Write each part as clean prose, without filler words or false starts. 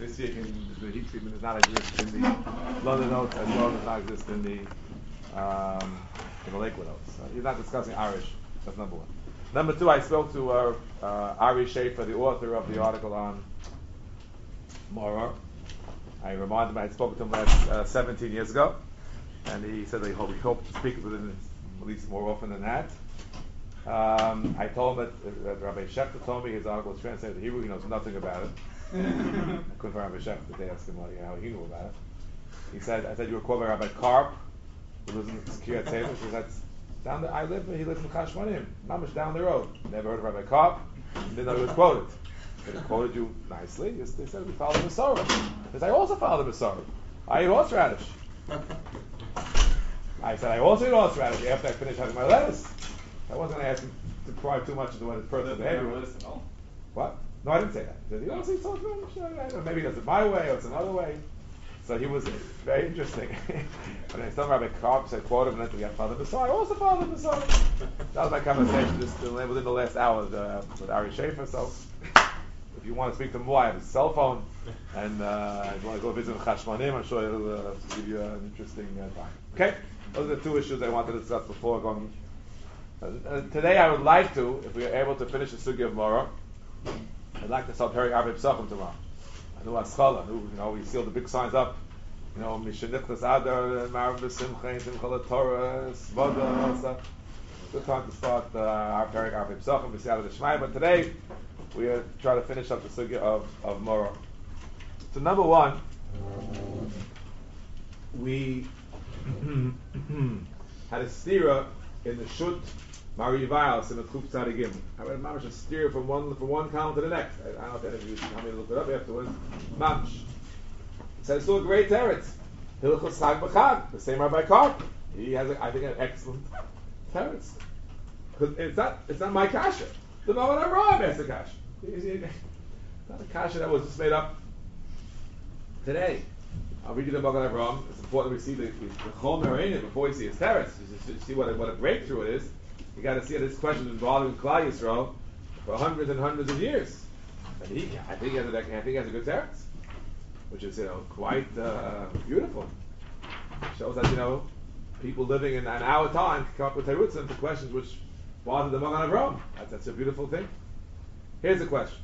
this year the heat treatment does not exist in the London notes as well as does not exist in the Lakewood notes. He's not discussing Irish. That's number one. Number two, I spoke to Ari Schaefer, the author of the article on Moror. I reminded him I had spoken to him last 17 years ago, and he said that he hoped to speak with him at least more often than that. I told him that Rabbi Schechter told me his article was translated to Hebrew. He knows nothing about it. I couldn't find Rabbi Schechter to ask him how he knew about it. He said, I said, you were quoted by Rabbi Karp, who lives in Kiryat Sefer. He said, he lives in Chashmonim, mamish down the road. Never heard of Rabbi Karp, didn't know he was quoted. But he quoted you nicely. They said, we follow the Masorah. He said, I also follow the Masorah. I eat horseradish. I said, I also eat horseradish after I finished having my lettuce. I wasn't going to ask him to pry too much into what his personal behavior was. What? No, I didn't say that. He said, you also eat horseradish? Maybe he does it my way or it's another way. So he was very interesting. When I told Rabbi Karp, said, quote him, and then we got Father Masorah. I also follow the Masorah. That was my conversation just within the last hour with Ari Schaefer. So if you want to speak to him more, I have his cell phone. And if you want to go visit Chashmonim, I'm sure he'll give you an interesting time. Okay? Those are the two issues I wanted to discuss before going. Today I would like to, if we are able to finish the Sugya of Moror, I'd like to start Perek Arba Pesachim tomorrow. I know Aschala, we see all the big signs up, Mishenichtas Adar, Marav B'Simcha, Simcha Torah, Svoda, stuff. Good time to start our Perek Arba Pesachim, B'Siyad D'Shmai, but today we are trying to finish up the Sugya of Moror. So number one, we had a stira in the Shut Mari Viles in the Kuf Tzadigim. I read Mamish a stira from one column to the next. I don't know if any of you can look it up afterwards. Mamish. It says it's still a great teretz. Hilchos Chag B'Chag, the same Rabbi Karp. He has, I think, an excellent teretz. Because it's not my kasha. The moment I'm wrong, that's the kasha. It's not a kasha that was just made up today. I'll read you the Magen Avraham. It's important we see the Chomer in it before we see his teretz. To see what a breakthrough it is. You got to see that this question has been bothering Klal Yisrael for hundreds and hundreds of years. And I think he has a good teretz, which is quite beautiful. It shows that people living in our time can come up with terutzim to questions which bother the Magen Avraham. That's a beautiful thing. Here's the question.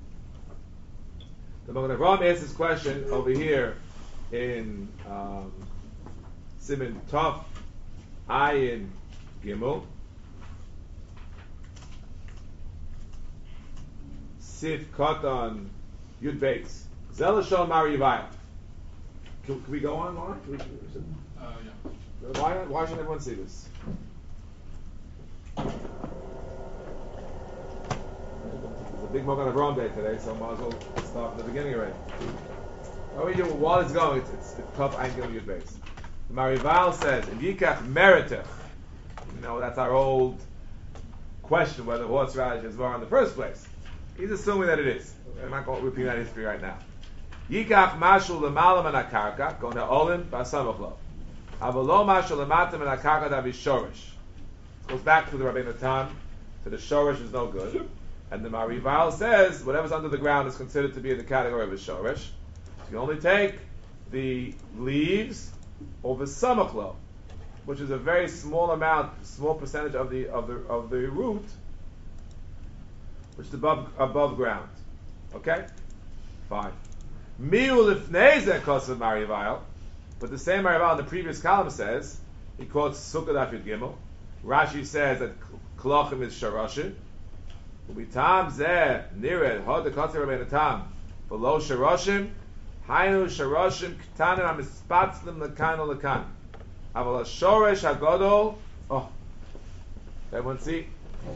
The Magen Avraham asks this question over here in Siman Tov Ayin Gimel Sif Katan Yud Beis Zelashon Mari Vayel. Can we go on? Yeah. Why should everyone see this? It's a big Magen Avraham day today, so I might as well start from the beginning already. While it's going, it's tough. I ain't giving you a base. The Marival says, "If Yikach meritech," that's our old question whether horseradish is var in the first place. He's assuming that it is. I'm not going to repeat that history right now. Yikach mashul lemalam and akarka going to olim basamachlo. Avalo mashul lematam and akarka davi shorish. Goes back to the Rabbeinu Tam. So the shorish is no good, and the Marival says whatever's under the ground is considered to be in the category of a shorish. You only take the leaves over samachlo, which is a very small percentage of the root, which is above ground. Okay, fine. Miu lifnei kosav Marival, but the same Marival in the previous column says he quotes Sukkah Daf Yud Gimel. Rashi says that klochim is sharashim. Ubitam zeh nired hod the kosav Rabbeinu Tam below sharashim. Hainu sharashim ktanim amispatzlim lekan o lekan. Aval shoresh hagadol. Oh, everyone see?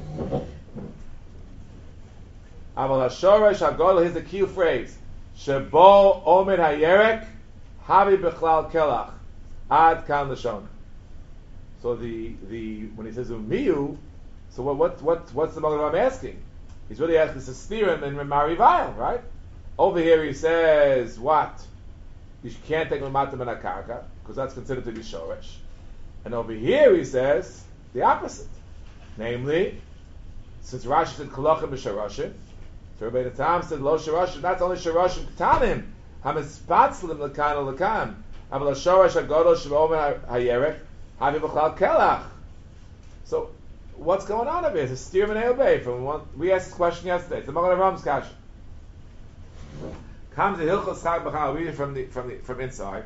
Aval shoresh hagadol. Here's the key phrase: Shebo omed hayerek havi bechlal kelach ad kan lashon. So the when he says umiyu, so what's the Magen Avraham asking? He's really asking this steerim and Marival, right? Over here he says what? You can't take lematam and akarka because that's considered to be shoresh. And over here he says the opposite, namely, since Rashi said kolachim b'sharashim, so Rabbeinu Tam said lo sharashim. That's only sharashim ktanim Hamispatzlim lekan lekan. Aval hashorash hagadol shebomer hayerek havi b'chlal kelach. So, what's going on over here? It's a steer and bay from one. We asked this question yesterday. It's the Magen Avram's kasha. Comes the Hilchos Chag B'chal. I'll read it from inside.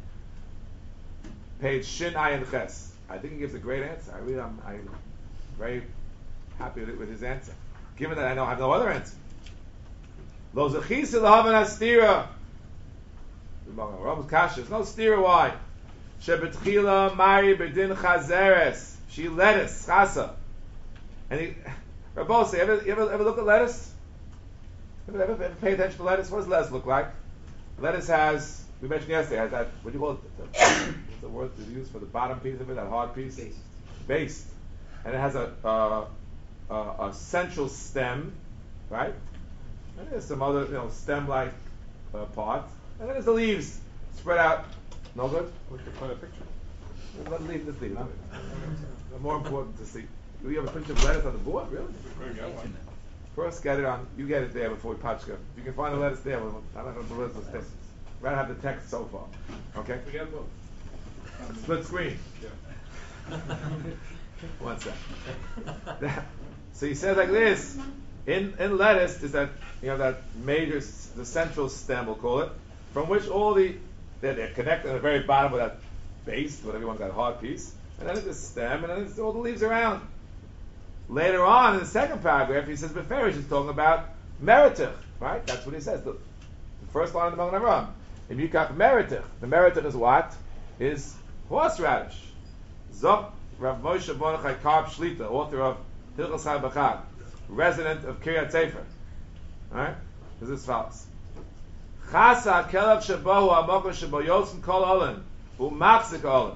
Page Shin Ayin Ches. I think he gives a great answer. I'm very happy with his answer. Given that I have no other answer. Lo zechisi l'haven hastira. The Magen Avram's kasha. There's no stira. Why? Shebetchila mari bedin chazeres. She lettuce chasa. And Rabbi say, ever look at lettuce? Ever pay attention to lettuce? What does lettuce look like? Lettuce has, we mentioned yesterday, has that, what do you call it? What's the word to use for the bottom piece of it, that hard piece? Based. And it has a central stem, right? And there's some other, stem-like part. And then there's the leaves spread out. No good? We could put a picture. Let's leave it. More important to see. Do we have a picture of lettuce on the board? Really? First, get it on. You get it there before we patchka. If you can find the lettuce there, I don't know the lettuce is. Rather have the text so far. Okay? We got both. Split screen. Yeah. One sec. So he says like this. In lettuce is that that major, the central stem we'll call it, from which all they're connected at the very bottom with that base, whatever you want, that hard piece, and then it's the stem, and then it's all the leaves around. Later on in the second paragraph, he says Beferish is talking about meritich, right? That's what he says. The first line of the Magen Avram. If you got meritich, the meritich is what? Is horseradish. Zok Rav Moshe Mordechai Karp Shlita, author of Hilchos HaBachad, resident of Kiryat Sefer. Alright? This is false. Chasa kelav shabohu amokah shabo yotzim kol olim umachzik olim.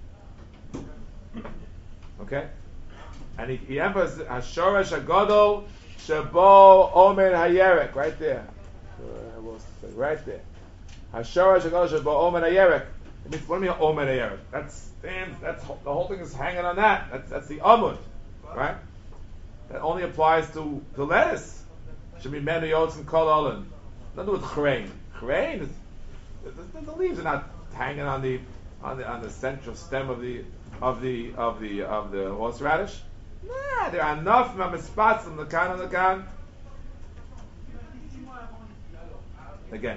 Okay? And he emphasizes Hashorash Hagadol Shabo Omer Hayerek, right there. Right there. Hashorash Hagadol Shabo Omer Hayerek. It means, what do you mean Omer Hayerek? That's the whole thing is hanging on that. That's the Amud, right? That only applies to lettuce. Should be Menu Yotzim Kol Olim. Nothing with Chrein. Chrein is the leaves are not hanging on the central stem of the horseradish. Nah, there are enough spots from the kan. Again,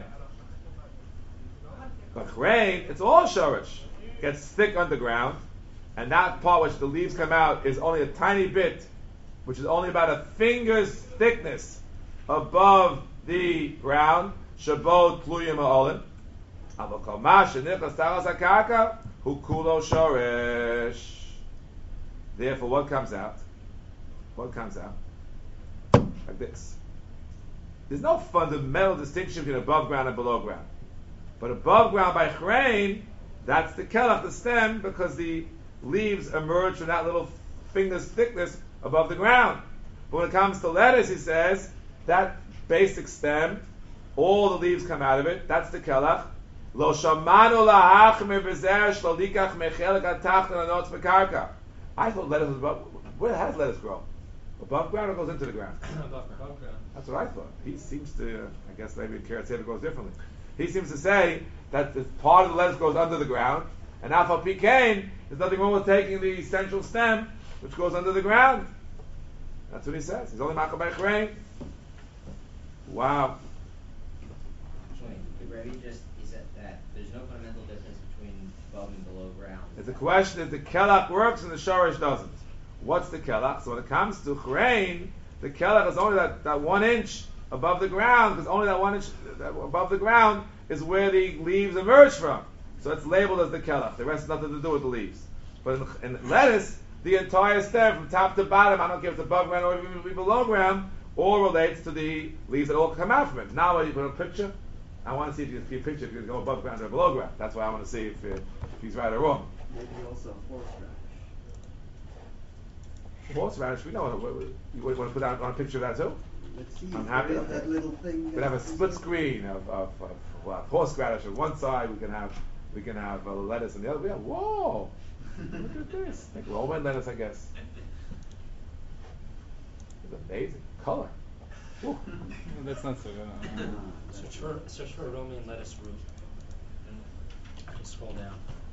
but rain, it's all shorish. Gets thick underground, and that part which the leaves come out is only a tiny bit, which is only about a finger's thickness above the ground. Shabot pluyim ha'olim. Avokal mash shenichas taras hakaka hu kulo shorish. Therefore, what comes out? What comes out? Like this. There's no fundamental distinction between above ground and below ground. But above ground by chrein, that's the kelach, the stem, because the leaves emerge from that little finger's thickness above the ground. But when it comes to lettuce, he says, that basic stem, all the leaves come out of it, that's the kelach. Lo shamanu lahachmer b'zer shlo likach mechelek atachton anotz mekarka. I thought lettuce was above. How does lettuce grow? Above ground or goes into the ground? Above ground. That's what I thought. He seems to, I guess maybe Kiryat Sefer grows differently. He seems to say that the part of the lettuce goes under the ground, and Alpha Pikain, there's nothing wrong with taking the central stem, which goes under the ground. That's what he says. He's only Makal by Chrein. Wow. The Rebbe just, he said that there's no fundamental difference between above and below ground. It's a question if the kelach works and the shorish doesn't. What's the kelach? So when it comes to chrein, the kelach is only that 1 inch above the ground, because only that 1 inch above the ground is where the leaves emerge from. So it's labeled as the kelach. The rest has nothing to do with the leaves. But in lettuce, the entire stem from top to bottom, I don't care if it's above ground or even below ground, all relates to the leaves that all come out from it. Now when you put a picture, I want to see if you can see a picture if you can go above ground or below ground. That's why I want to see if he's right or wrong. Maybe also horseradish. Horseradish, we know. You want to put out on a picture of that too? Let's see. I'm happy. That little thing. We can have a split screen of horseradish on one side. We can have lettuce on the other. Whoa! Look at this. Like Roman lettuce, I guess. It's amazing color. That's not so good. Search for Romaine lettuce root. And scroll down.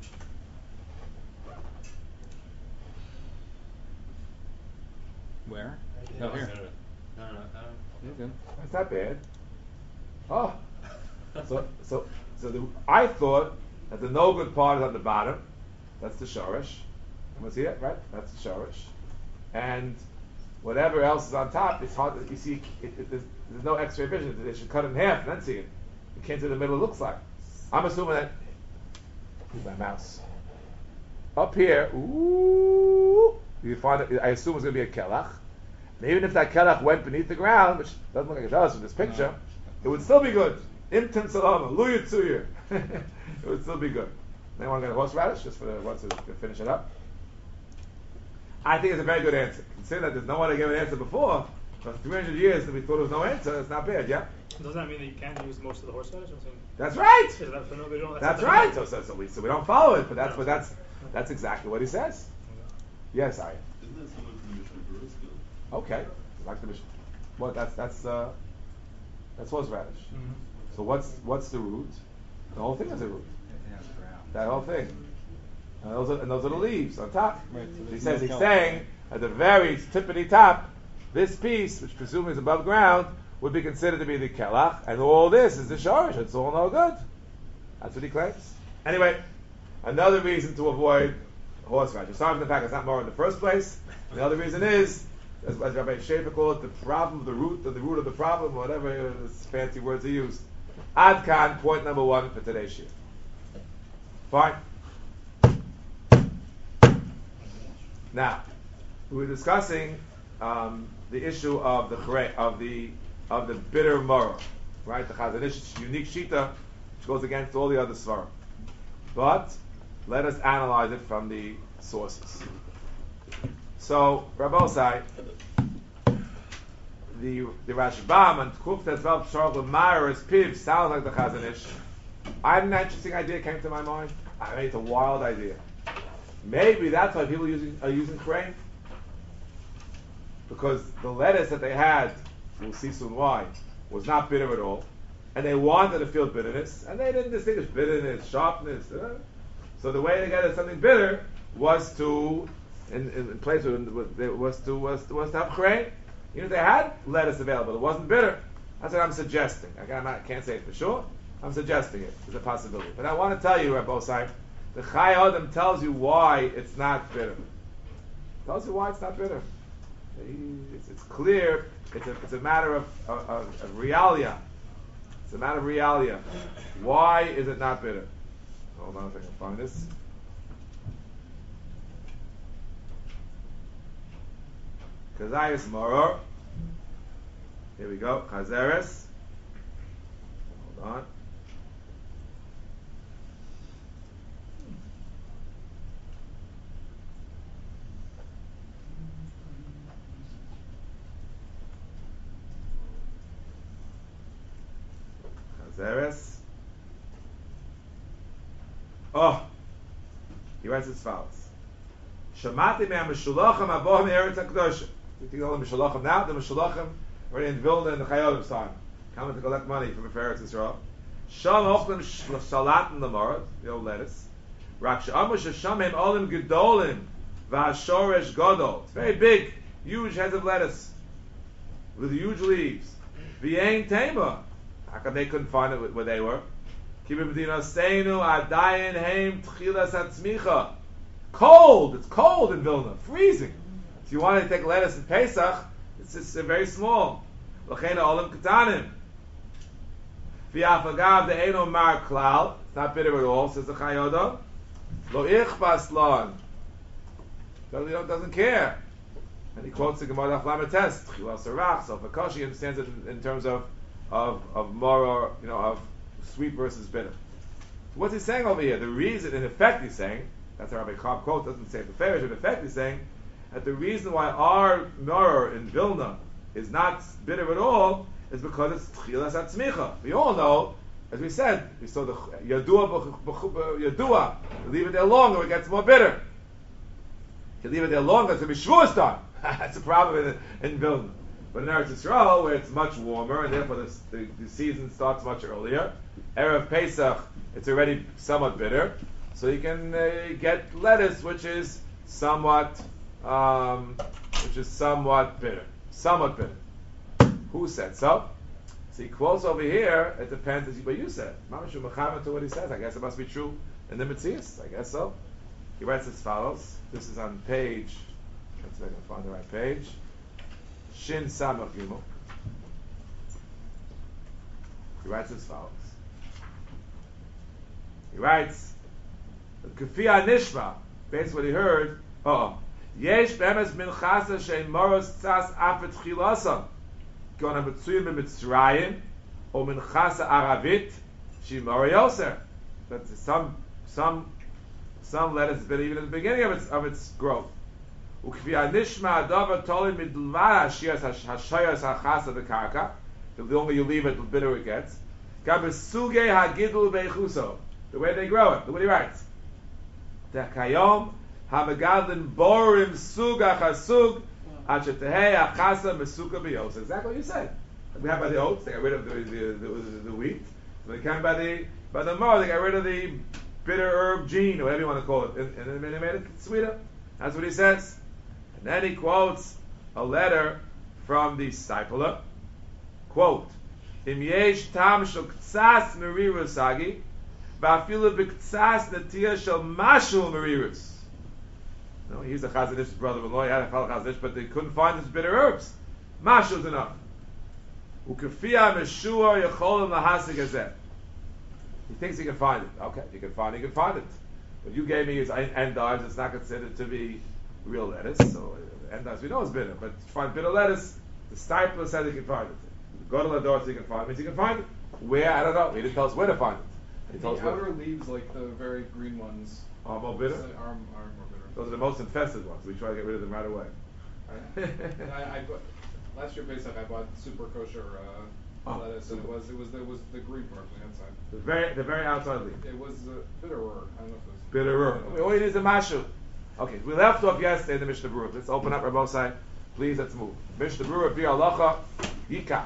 Where? No, Oh, here. No. You're good. That's not bad. Oh, so I thought that the no good part is on the bottom. That's the shorish. You see it, right? That's the shorish. And whatever else is on top, it's hard. You see, there's no X-ray vision. They should cut it in half and then see it. You can't see what the middle looks like. I'm assuming that. Here's my mouse. Up here, ooh, you find it. I assume it's going to be a kelach. And even if that kelach went beneath the ground, which doesn't look like it does from this picture, it would still be good. Imtim salama, luya tzuya. It would still be good. Anyone got a horseradish just for the ones to finish it up? I think it's a very good answer. Consider that there's no one to give an answer before. For 300 years that we thought there was no answer, it's not bad, yeah? Doesn't that mean that you can't use most of the horseradish? That's right! Is that for no visual? That's right! So we don't follow it, but that's exactly what he says. Yes, I. Isn't that someone from the Mishnah Berurah still? Okay. Like the Mishnah. Well, that's horseradish. Mm-hmm. So what's the root? The whole thing is a root. That whole thing. And those are the leaves on top. Right, so He's no saying at the very tippity top, this piece, which presumably is above ground, would be considered to be the kelach, and all this is the shorish. It's all no good. That's what he claims. Anyway, another reason to avoid horseradish. Aside from the fact it's not more in the first place, the other reason is, as Rabbi Schaefer called it, the problem, the root of the problem, whatever fancy words he used. Ad kan, point number 1 for today's shiur. Fine. Now, we were discussing the issue of the bitter maror, right? The Chazon Ish unique shita, which goes against all the other svarim. But let us analyze it from the sources. So, Rabbosai, the Rashbam and Kuf Tezvav Sharg L'Mara's Piv sounds like the Chazon Ish. I had an interesting idea came to my mind. I mean, it's a wild idea. Maybe that's why people are using crane. Because the lettuce that they had, we'll see soon why, was not bitter at all. And they wanted to feel bitterness, and they didn't distinguish bitterness, sharpness. So the way to get something bitter was to, in place of it, was to have crane. Even if they had lettuce available, it wasn't bitter. That's what I'm suggesting. I can't say it for sure. I'm suggesting it as a possibility. But I want to tell you, Rabbi Osai, the Chai Adam tells you why it's not bitter. Tells you why it's not bitter. It's clear. It's a matter of realia. It's a matter of realia. Why is it not bitter? Hold on if I can find this. Kazayas Moror. Here we go. Chazeres. Hold on. Chazeres. Oh, he writes as follows. Shamati me'am Meshulachim abohim eretz HaKadoshim. We think all the Meshulachim now. The Meshulachim were in Vilna in the Chayotim's time, coming to collect money from Eretz Yisrael. Sham ochlim shalatin l'marad, the old lettuce. Rak she'amu sheshamim olim gedolim v'ashoresh gadol. It's very big, huge heads of lettuce with huge leaves. V'yein tema. How come they couldn't find it where they were? Kibim b'dino seinu adayin heim tchilas hatzmicha. Cold. It's cold in Vilna. Freezing. If you want to take lettuce in Pesach, it's just very small. L'cheina olim katanim. V'yafagav de'eno mar klal. It's not bitter at all, says the Chayodah. Lo ichbas lon. Doesn't care. And he quotes the Gemara Daf Chilal Sarach, so Fakashi understands it in terms of more, of sweet versus bitter. What's he saying over here? The reason, in effect, he's saying, that's how Rabbi Cobb quote, doesn't say it the Farish, in effect, he's saying that the reason why our Moror in Vilna is not bitter at all is because it's Tchilas HaTzmicha. We all know, as we said, we saw the Yadua, leave it there longer, it gets more bitter. If you leave it there longer, it's going to be Shavuos time. That's a problem in Vilna. But in Eretz Yisrael, where it's much warmer, and therefore the season starts much earlier, Erev Pesach, it's already somewhat bitter, so you can get lettuce, which is somewhat bitter. Somewhat bitter. Who said so? So he quotes over here, it depends on what you said. Mamashu Mechaber to what he says. I guess it must be true in the Metzias. I guess so. He writes as follows. This is on page, let's see if I can find the right page. Shin Samach Gimel. He writes as follows. He writes, Kafia Nishma, based on what he heard, Yesh be'emes minchasa she'en moros tzas afet chilasam, gona mitzuyim b'mitzrayim, o minchasa aravit, she mori yoser. That's some lettuce bit even at the beginning of its growth. Ukvia nishma adava tolim midlvara shias hashayas hachasa b'karka. The longer you leave it, the bitter it gets. Gabesuge hagidul beichuso. The way they grow it. Look what he writes. Tekayom hamagadlin borim suga chasug achetehei achasa mesuka biyos. Exactly what you said. We have by the oats, they got rid of the wheat. So they came by the mar, they got rid of the bitter herb gene, or whatever you want to call it, and they made it sweeter. That's what he says. And then he quotes a letter from the disciple. Quote, Im yesh tam shel ktsas merirus sagi, va'afilu b'ktsas natia shel mashu merirus. No, he's a Chazon Ish's brother-in-law, he had a fellow Chazon Ish, but they couldn't find his bitter herbs. Mashu is enough. Ukefia meshua yecholim lahasig hazeh. He thinks he can find it. Okay, he can find it. What you gave me is endives, it's not considered to be real lettuce, so endives we know is bitter, but to find bitter lettuce, the stipler said he can find it. Go to Lador so he can find it, means he can find it. Where? I don't know. He didn't tell us where to find it. He told us outer leaves, like the very green ones, are more bitter? Are more bitter. Those are the most infested ones. We try to get rid of them right away. I bought, last year Pesach I bought super kosher lettuce, and it was the green part on the outside. The very outside leaf. It was bitterer. I don't know if it was bitterer. All it is a mashu. Okay, we left off yesterday in the Mishnah Berurah. Let's open up Rabbosai. Please, let's move. Mishnah Berurah, Bi Halacha, Yikach.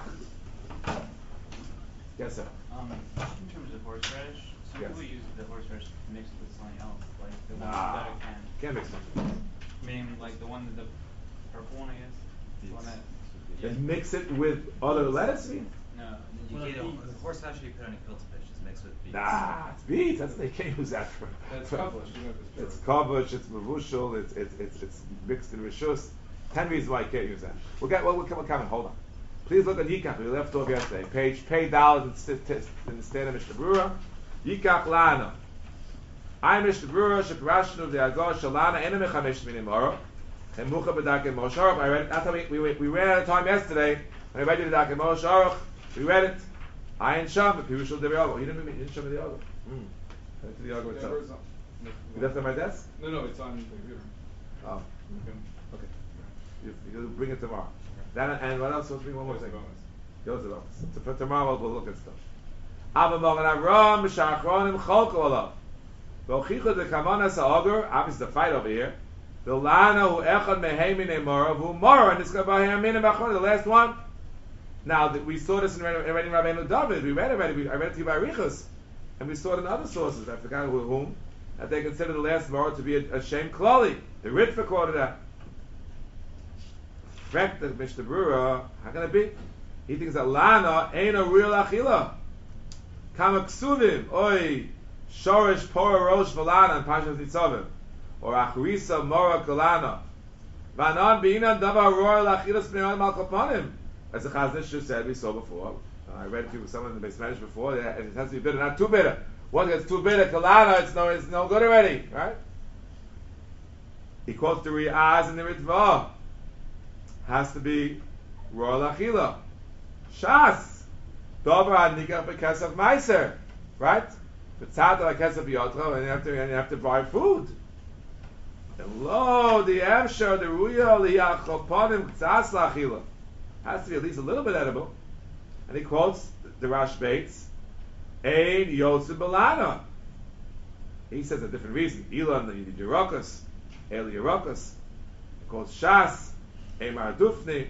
Yes, sir. In terms of horseradish, some Yes. people use the horseradish mixed with something else, like the one Nah. that can. Can't mix them. I mean, like the one that the purple one, I guess. The one that. Then mix it with other lettuce? You mean? No. Well, You the can't, beets. horseradish you put on a gefilte fish is mixed with beets. Nah, it's beets. That's they can't use that for. That's kavush, you know, It's kavush. It's mavushal. It's mixed in rishus. 10 reasons why you can't use that. We'll come. Hold on. Please look at Yikach. We left off yesterday. Page Pei Daled in the stand of Mishnah Berurah. Yikach Lana. I Mishnah Berurah Sheparashnu V'Agor Shalana Ena Mechamesh Minim Oro. And Mucha B'Dak and Moshe Aruch. I read it. That's how we ran out of time yesterday. And I read you the Dak and Moshe Aruch. We read it. I and Sham. But Pirushal Devi Aruch. You didn't show me the Aruch. I went to the Aruch itself. You left it on my desk? No, it's on the computer. Oh. Okay. You'll bring it tomorrow. That, and what else? Let's bring one more thing. Yosef. So for tomorrow we'll look at stuff. Abba Mogan Avram Shachronim Cholko Olav. V'ochicha de Kamanas Ha'ogur. Obviously the fight over here. V'lana Hu Echad Mehemin Emora V'hu Mora. And this guy Bahayamin Bachon, the last one. Now we saw this in Rabbeinu David. We read already. I read it to you by Arichos, and we saw it in other sources. I forgot whom. That they consider the last Mora to be a shame klali. The Ritva quoted that. Fact that Mishnah Berurah, how can it be? He thinks that Lana ain't a real achila. Kama ksuvim, oi, shorish pora rosh v'lana, and Pashas Nitzavim. Or achrisa mora kalana. Vanan b'inan davar royal achilas b'nei mal kapanim. As the Chazon Ish just said, we saw before. I read it to someone in the base Spanish before, and it has to be bitter, not too bitter. Once it's too bitter, kalana, it's no good already, right? He quotes the Riaz and the Ritva. Has to be royal achila. Shas. Dover ad nikach b'kesef meiser. Right? B'tzad al kesef yotro, and you have to buy food. And lo, the emsher, the ruya, liyachoponim k'tzas la'achila. Has to be at least a little bit edible. And he quotes the Rash Bates, Ein yotze belana. He says a different reason. Ilan the Yerokas, Eli Yerokas. He quotes Shas, Emar Dufni,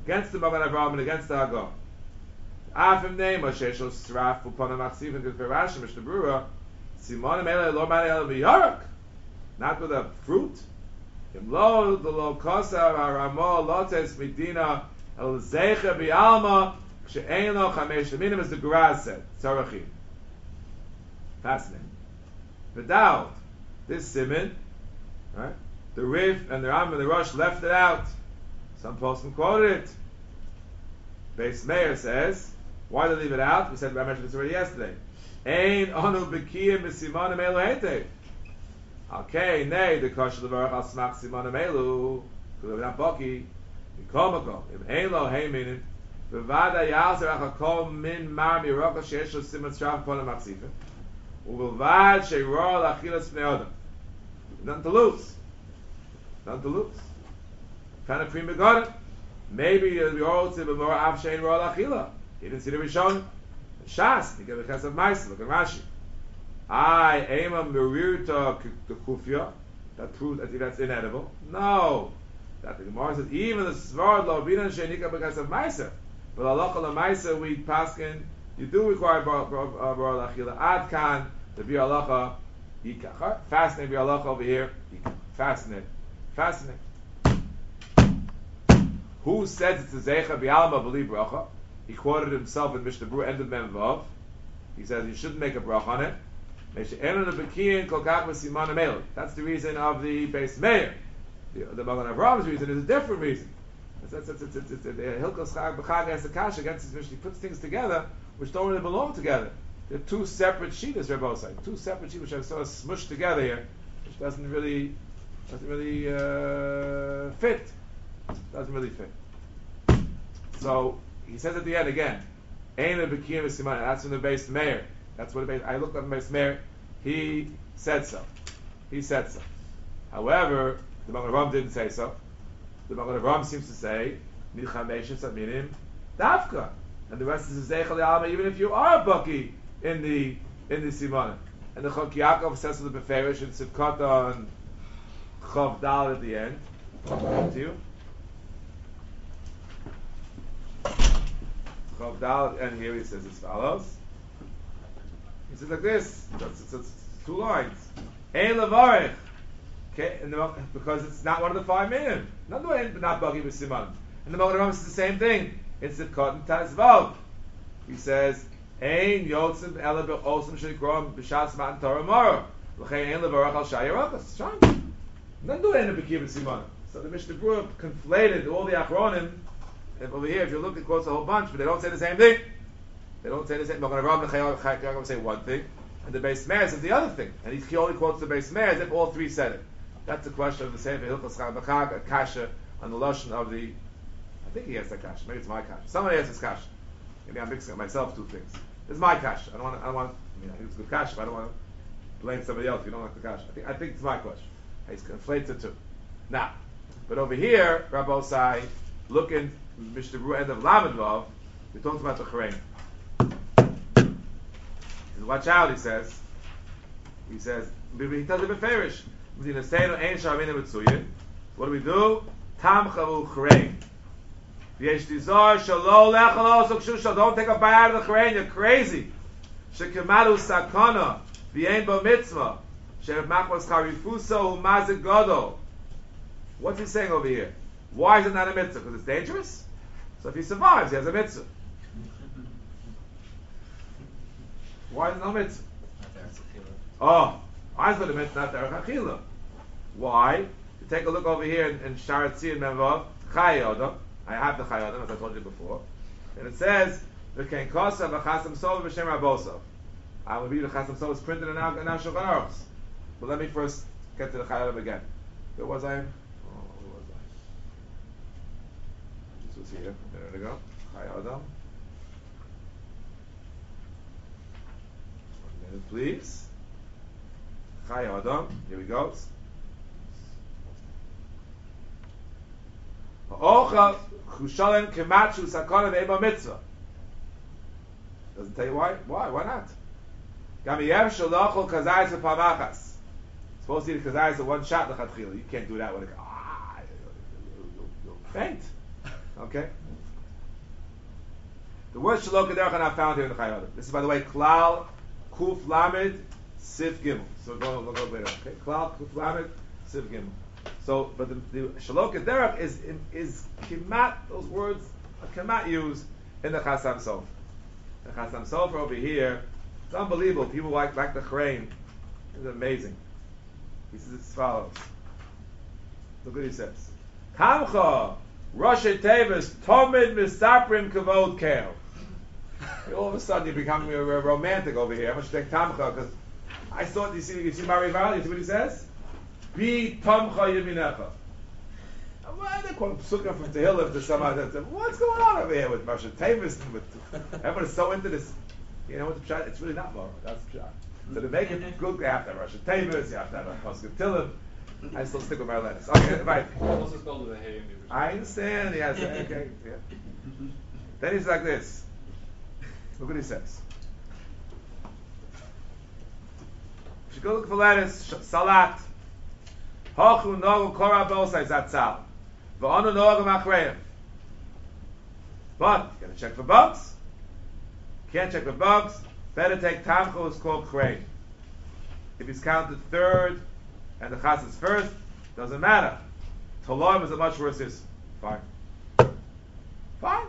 against the Magen Avraham and against the Hagah. Afim name Moshe shel sraf upon a machziv and Rashi Mishnah Brura Simon Mele lo mane el biyarak, not with a fruit. Imlo the lo kosa aramo lotes medina el zeicha bialma she'ein lo chamesh minim, as the Geraz said. Tzarachim. Fascinating. Without this simon, right? The Rif and the Ram and the Rosh left it out. Some poskim quoted it. Beis Meir says, why did they leave it out? We said, I mentioned this already yesterday. Ein anu b'kiyim b'simanim elu heitev. Okay, nay, the kosher levarach al smach simanim elu. Because we're not baki. Mikol makom. If ein lo heiminin, b'vada yalzer achakol min mar miroka sheyesh lo siman tzraf upon a machzifim. U'b'vad she'ror l'achilas b'nei odom. Nothing to lose. Nothing to lose. Kind of prima garden. Maybe the oral to be more avshein ro'al achila. He didn't see the Rishon. Shas, he gave a chesed ma'aser. Look at Rashi. I ema merirta kufya. That proves that that's inedible. No, that the Gemara says even the svard lo binan shenika b'chesed ma'aser. But halacha l'ma'aser we paskin. You do require ro'al achila. Ad kan the bi halacha yikach. Fascinating bi halacha over here. Fascinating. Fascinating. Who said it's a zeicha bi'alma b'li bracha? He quoted himself in Mishnah Berurah, end of Mem Vav. He says you shouldn't make a bracha on it. That's the reason of the Beis Meir. The Magen Avraham reason is a different reason. The Hilchos B'chag has the kasha against his Mishnah. He puts things together which don't really belong together. They're two separate sheetahs, Rebbe say. Two separate sheetahs which are sort of smushed together here, which doesn't really fit. Doesn't really fit. So he says at the end again, Ein b'kiyim v'siman. That's from the Beis Meir. That's what I looked up the Beis Meir. He said so. He said so. However, the Magen Avraham didn't say so. The Magen Avraham seems to say Milchameshes Aminim Davka, and the rest is Zeichel Alma. Even if you are a bucky in the Simanim, and the Chok Yaakov says to the Beferish and Sivkata and Chav Dal at the end. To you. And here he says as follows. He says like this. It's 2 lines. Ein levarich. Okay, because it's not one of the 5 minutes. Not bagi b'siman. And the Magen Avraham says the same thing. It's the cotton tazvav. He says ein yotzim ela be'osim shenikrom b'shas matan Torah mara. L'chein ein levarich al shayirakas. Shine. Not do ein b'ki b'siman. So the Mishnah Berurah conflated all the achronim. And over here, if you look, it quotes a whole bunch, but they don't say the same thing. They don't say the same. Magen Avraham and Chayyim say one thing, and the Beis Meir says the other thing. And he only quotes the Beis Meir as if all 3 said it. That's the question of the Sefer Hilchos Chag, a kasha on the lashon of the. I think he has that kasha. Maybe it's my kasha. Somebody has his kasha. Maybe I'm mixing up myself 2 things. It's my kasha. I think it's a good kasha, but I don't want to blame somebody else if you don't like the kasha. I think it's my question. He's conflates the 2. Now, but over here, Rabbi Osai, looking. Mishnah Berurah end of Lamed Vav, we talked about the Charein. Watch out, he says. He tells the Beferish, what do we do? Tam chavu Charein. Don't take a bite out of the Charein, you're crazy. Shekemalu sakana, v'yein bo mitzvah, she'ev machmas charifuso u'mazik godo. What's he saying over here? Why is it not a mitzvah? Because it's dangerous? So if he survives, he has a mitzvah. Why is it no mitzvah? Oh, I thought the mitzvah not derech achila. Why? You take a look over here in Sharat Tzin Memvav, Chai Odom. I have the Chai Odom, as I told you before. And it says, V'kein kosa v'chasam sov v'shem rabosov. I will read the chasam sov is printed in our Shulchan Aruch. But let me first get to the Chai Odom again. Where was I? Was here. There we go. Chai Odom. 1 minute, please. Chai Odom. Here we go. Ha'ocha chushalem kemachu sakana ve'eba mitzvah. Doesn't tell you why. Why not? Gamiyev shalachol kazayis v'pamachas. Supposed to eat kazayis at 1 shot l'chatchila. You can't do that with a you'll faint. Okay? The word Shalok Kederach are not found here in the Chai Adam. This is, by the way, Klal Kuf Lamed Sif Gimel. So we'll go later. Okay, Klal Kuf Lamed Sif Gimel. So, but the Shalok Kederach is Kimat, those words are Kimat used in the Chasam Sofer. The Chasam Sofer over here, it's unbelievable. People like the Chrein. It's amazing. He says as follows. Look what he says. Tamcha Rosh Tevis Tomid Misaprim Kavod Kel. All of a sudden you're becoming a romantic over here. I'm going to take Tamcha because I thought, you see Mari Valley, you see what he says? Be Tamcha Yeminecha. Why they quote Psukkah from Tehillim to somebody that said, what's going on over here with Rosh Tevis? Everyone is so into this. You know what the pshat? It's really not moral. That's the pshat. So to make it good, you have to have Rosh Tevis, you have to have a Pasuk Tehillim. I still stick with my letters. Okay, right. Also spelled with a hay in the original. I understand. Yes. Okay. Yeah. Then he's like this. Look what he says. You should go look for letters. Salat. Hochu nogu kora bosai zatzal. V'onu nogu machreim. But you gotta check for bugs. Can't check for bugs. Better take tamcho. It's called crane. If he's counted third and the chas is first, doesn't matter. Toloim is a much worse issue. Fine. Fine.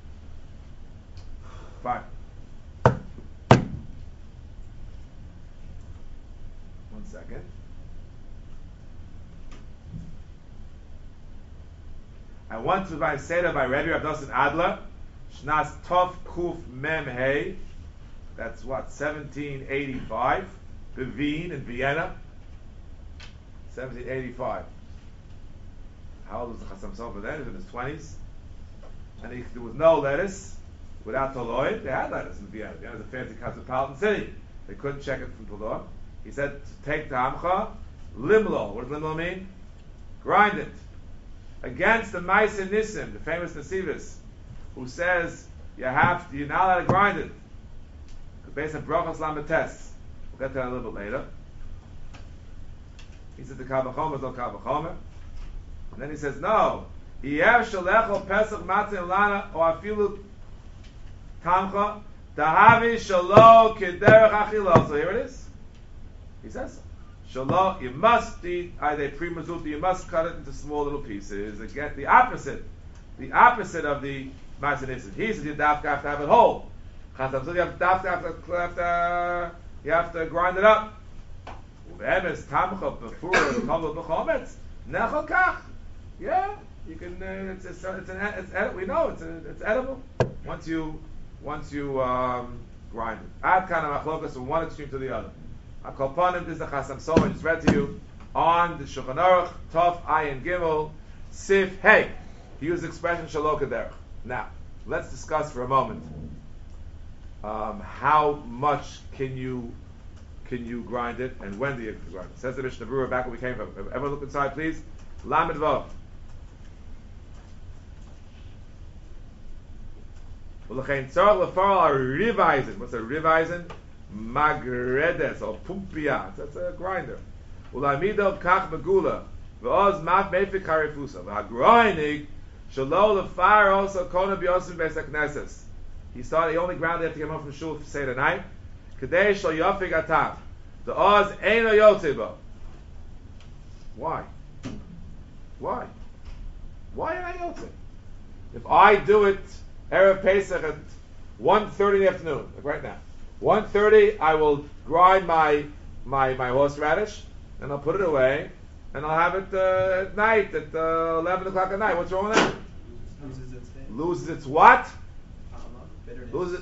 1 second. I want to buy Seder by Rabbi Abdossin Adler, Shnas Tov Kuf Mem Hey. That's what, 1785, Bevin in Vienna. 1785. How old was the Chasam Sofer then? He was in his 20s. And there was no lettuce without Toloid. They had lettuce in Vienna. Vienna was a fancy cosmopolitan city. They couldn't check it from Toloid. He said to take the Amcha, Limlo. What does Limlo mean? Grind it. Against the Ma'aseh Nisim, the famous Nesivis, who says you're not allowed to grind it. Based on Brachos Lamates. We'll get to that a little bit later. He said the Kavachomer is no Kavachomer. And then he says, no. Yev Shalechol Pesach Matzah Lana or Afilu Tamcha Dahavi Shalo Kederech Achilo. So here it is. He says, Shalo, you must eat either premazuta, you must cut it into small little pieces. Again, the opposite of the Ma'aseh Nisim. He says you have to have it whole. You have to grind it up. Yeah, you can. We know it's edible once you grind it. Ad kind of machlokas from one extreme to the other. Akolpanim, this is the Chasam Sofer I just read to you on the Shulchan Aruch Tov Ayin Gimel Sif Hey. He used the expression Shalok Kederach. Now let's discuss for a moment. How much can you grind it, and when do you grind it? Says the Mishnah Berurah back where we came from. Everyone look inside, please. Lamed Vav. What's a rivizing? Magredes or pumpia. That's a grinder. Ulamido kach begula. V'oz maf mefik harifusa. V'hagroinig shalo lefar also kona b'yosim b'esek neses. He only ground it after he came home from shul for Seder night. Kadei shal yafig atam. The oz eino yotzeba. Why? Why am I yotze? If I do it Erev Pesach at 1:30 in the afternoon, like right now, 1:30, I will grind my horseradish and I'll put it away and I'll have it at night at 11 o'clock at night. What's wrong with that? Loses its what? Loses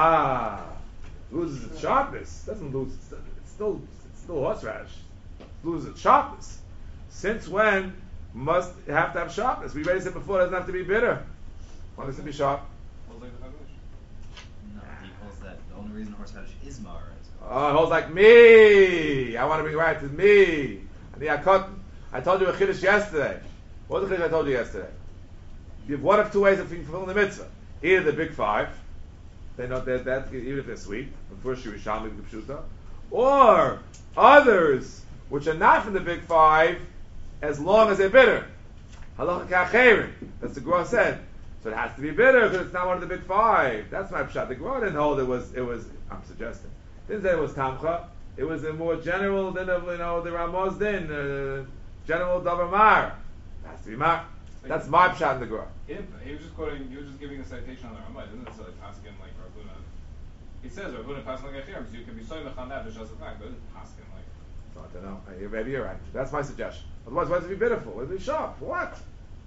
its sharpness. Doesn't lose. It's still horseradish. Loses its sharpness. Since when must it have to have sharpness? We already said before it doesn't have to be bitter. Why does it be sharp? No, he holds that the only reason horseradish is mara is it holds like me. I want to bring it right to me. I told you a chiddush yesterday. What was the chiddush I told you yesterday? You have one of two ways of fulfilling the mitzvah. Either the big five, they know that even if they're sweet, the first Yerushalmi Pshuta, or others which are not from the big five, as long as they're bitter. Halacha ka'acherim. That's the Gra said. So it has to be bitter because it's not one of the big five. That's my pshat. The Gemara didn't hold it was. I'm suggesting. Didn't say it was tamcha. It was a more general din of the Ramos din, general davar mar. It has to be mar. That's my pshat in the Gemara. He was just quoting. He was just giving a citation on the Ramah. It doesn't necessarily paskin like Rav Huna. He says Rav Huna paskin like Achiram, so you can be soymech on that b'shas attack, but it doesn't paskin like. So I don't know. Maybe you're right. That's my suggestion. Otherwise, why does it be bitter for? Why does it be sharp? What?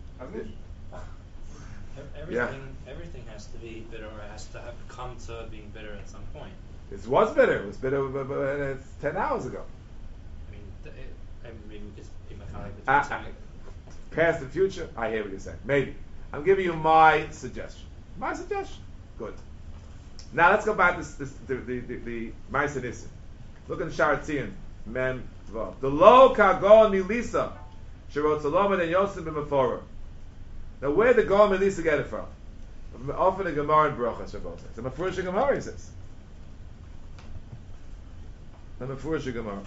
Everything has to be bitter, or has to have come to being bitter at some point. It was bitter. It was bitter it's 10 hours ago. I mean, maybe we could be mechanic between past and future, I hear what you're saying. Maybe. I'm giving you my suggestion. My suggestion. Good. Now let's go back to the Ma'aseh Nisim. Look at the Sharatzian. Men Vav. The lo kagon milisa. Shirot Solomon and Yosef b'Meforah. Now where did the Gaon Melissa get it from? Often a Gemara in Brachas, Shabbos. It's a Mefurish Gemara, he says. A Mefurish Gemara.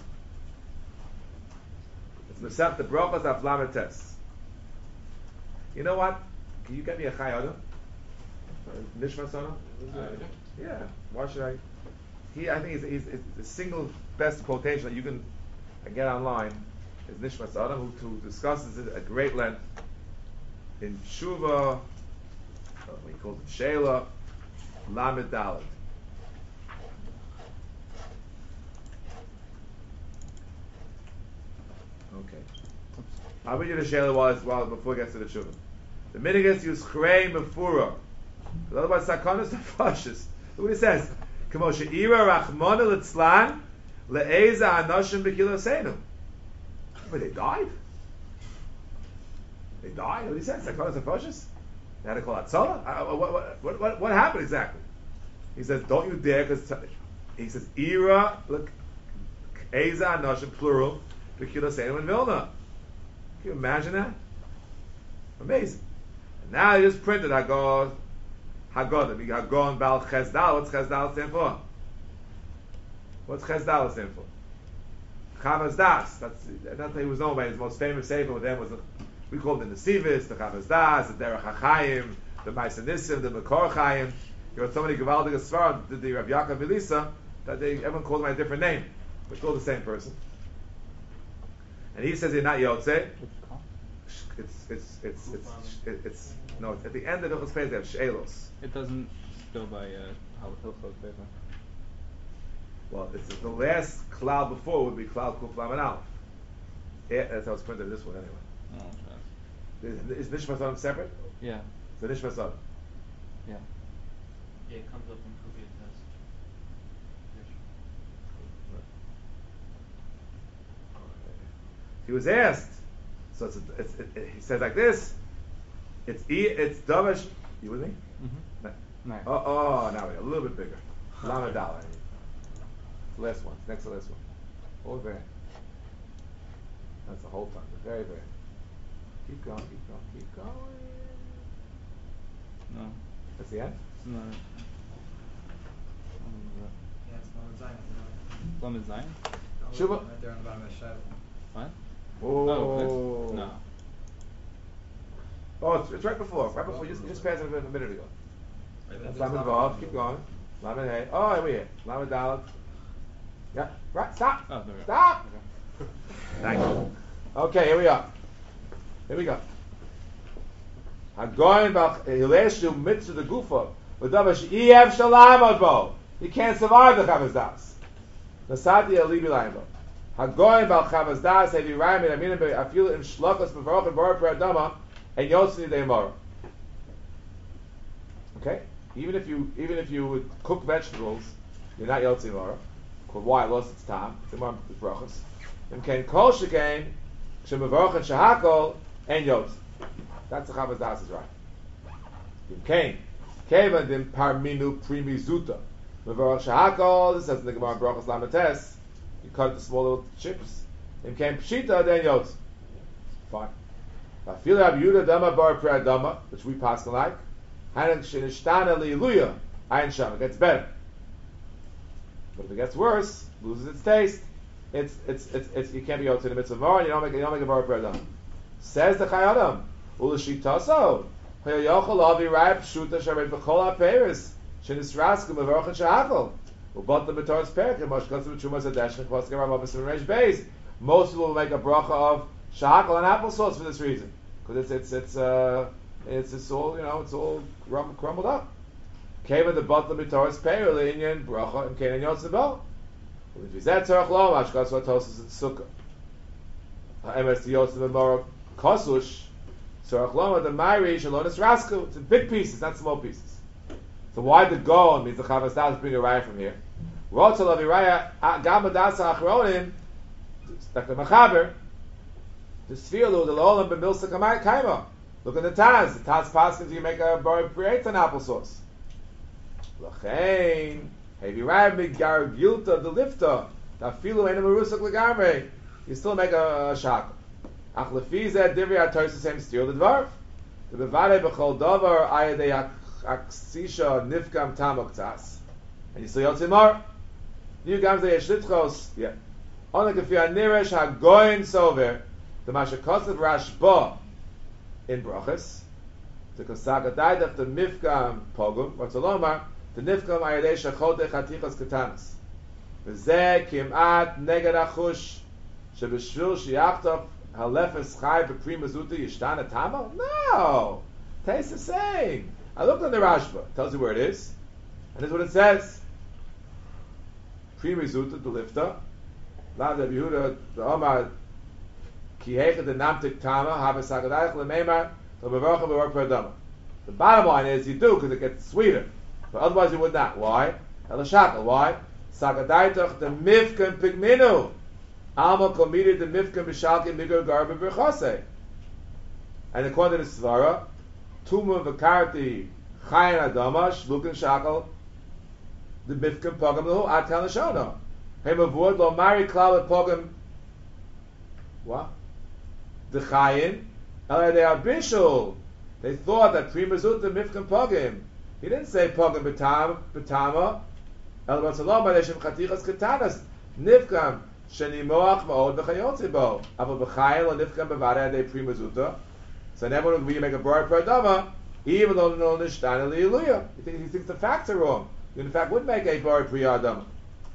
It's Mesach the Brachas Aflamates. You know what? Can you get me a Chai Adam? Nishma Sana? Yeah. Why should I? I think he's the single best quotation that you can get online is Nishma Sana, who discusses it at great length in Shuva, we call it Sheila, Lamed Daled. Okay. I'll read you the Sheila while before it gets to the Shuva. The minigas use Chrei Mefura. Otherwise, Sakonis are fascist. Look what he says. Kamosha Ira Rachmona Litzlan Le'eza Anoshim B'Kilo Seinu. But they died? They died? What he said? Sakonis are fascist? They had to call Atzola? What happened exactly? He says, don't you dare, because he says, Ira, look, Eza Anoshim, plural, B'Kilo Seinu in Vilna. Can you imagine that? Amazing. And now he just printed Hagodim. Hagon Bal Chezdal. What's Chezdal stand for? What's Chezdal stand for? Chavaz Das. That's he was known by his most famous sefer with them was we called it the Nesivis, the Chavaz Das, the Derech HaChaim, the Ma'aseh Nisim, the Mekor Chaim. There were so many Gevaldig Svarim, the Rav Yaakov Elisa, that everyone called him by a different name, but still the same person. And he says he's not Yotze. It's no. At the end of the Hilchos page they have Shelos. It doesn't go by Hilchos paper. Well, it's the last cloud before would be cloud Kuf Lamed Aleph. That's how it's printed in this one anyway. Oh, okay. Is Nishmas Adam separate? Yeah. So Nishmas Adam. Yeah. Yeah, it comes up in Kufiyat test. He was asked. So he says like this. It's Davash. You with me? Mm-hmm. No. Oh, now we're a little bit bigger. Lamed Daled. Last one. Next to the last one. All very. That's the whole time. Very, very. Keep going. No. That's the end? No. Yeah, it's Lamed Zayin. Lamed Zayin? Shuba? Right there on the bottom of the shadow. What? Oh. No. Oh, it's right before. You just passed it a minute ago. That's Lamed Vav. Keep going. Lamed Hey. Oh, here we are. Lamed Daled. Yeah. Right. Stop. Oh, there we go. Stop. Okay. Thank you. Okay, here we are. Here we go. Hagoyin b'chileshu mitzvah the gufa v'davash iev shalam bo. He can't survive the Chavaz Das. Nasati alibi layim bo. Hagoyin b'Chavaz Das hevi rayim and aminim be'afil in shlachos b'varach and baruch peradama and yotzini de'emora. Okay, even if you would cook vegetables, you're not yotzini de'emora. Why? Lost its time. It's brachos. And can kol shekain shemavarach and shahakol and yotz. That's the Chavaz Das is right. Kain kevan dim parminu primizuta mavarach shahakol. This says in the Gemara brachos lamates. You cut the small little chips. In kain pshita then yotz. Fine. I feel Rabbi Yehuda dama bar dama, which we pass like. Hanan shenishtana liluya ayin sham. It gets better. But if it gets worse, loses its taste. It's you can't be out to the mitzvah and you don't make a bar per adam. Says the Chayadam, Ulashitaso, Yochel Avi Raya Pshuta Sharet B'Chol HaPeres Shenisrasku Mevorach and Shahakol Ubot the B'Tor's Perek and Mosh Kotzim B'Trumas Hadesh and Kos Garam Avos and Reish Beis. Most people will make a bracha of Shahakol and applesauce for this reason, because it's all it's all crumbled up. Keva the Bot the B'Tor's Perek Leinian bracha and Kenan Yotzebel. If he's that Tzarech Lo Mash Kos V'Tosis and Sukkah. Ha'emes Yotzebel Morok Kosush. Tzarech Lo the Mayri Shalonis Rasku. It's in big pieces, not small pieces. So why the Gaon means the Chavas Das bring a raya from here? Rotzel Avi Raya Gam Adasa Achronim. Dr. Machaber, the Sfielu, the Lolam B'Milsa Kaima. Look at the Taz. The Taz passes you make a bar creates an applesauce. Lachain, Hevi Raya Migar Gilta the Lifta. Tafilu Ena Marusak Lagamre. You still make a shackle. Ach Lefiza Divri Atar same steal the dwarf. The Bevare B'Chol Dover Ayadei Aksisha Nifgam Tamok Tas. And you still Yotzimar. New Gams the Yeshlitchos. Yeah. Only if you are nearish hagoyin sover, the mashakosov rashba in brachas, the kosaga daidach the mifkam pogum, what's alomar, the nifkam ayadei shachote chatichas katanas. V'zeh kimat neged achush, shebeshvil shiyachtov halefes chai b'kri mazuta yishtana tama? No! Tastes the same. I looked on the Rashba, tells you where it is, and this is what it says. Pri mazuta, the lifta, La de Yehuda the Omar ki hechet the namtik tama have sagadayich lemeimar to bevarcha bevar perdama. The bottom line is you do because it gets sweeter, but otherwise you would not. Why? Elashakal. Why? Sagadayich the mifkan pigminu alma komidi the mifkan b'shalki migur garba b'chase. And according to the Svara, tuma v'karti chayin adamash lukin shakal the mifkan pogam lehu ad kan l'shono. Him avoid lo mari klal pogam. What? The chayin. They are bishul. They thought that primazut the mifkan pogam. He didn't say pogam betama. El batsalom b'leishem chatichas ketanas nifkam shenimoach ma'od b'chayotzibo. Aval b'chayin lo nifkam b'varei de primazuta. So never will we make a bar per dama, even though no nishtana li'iluyah. He thinks the facts are wrong. You in fact would make a bar per dama.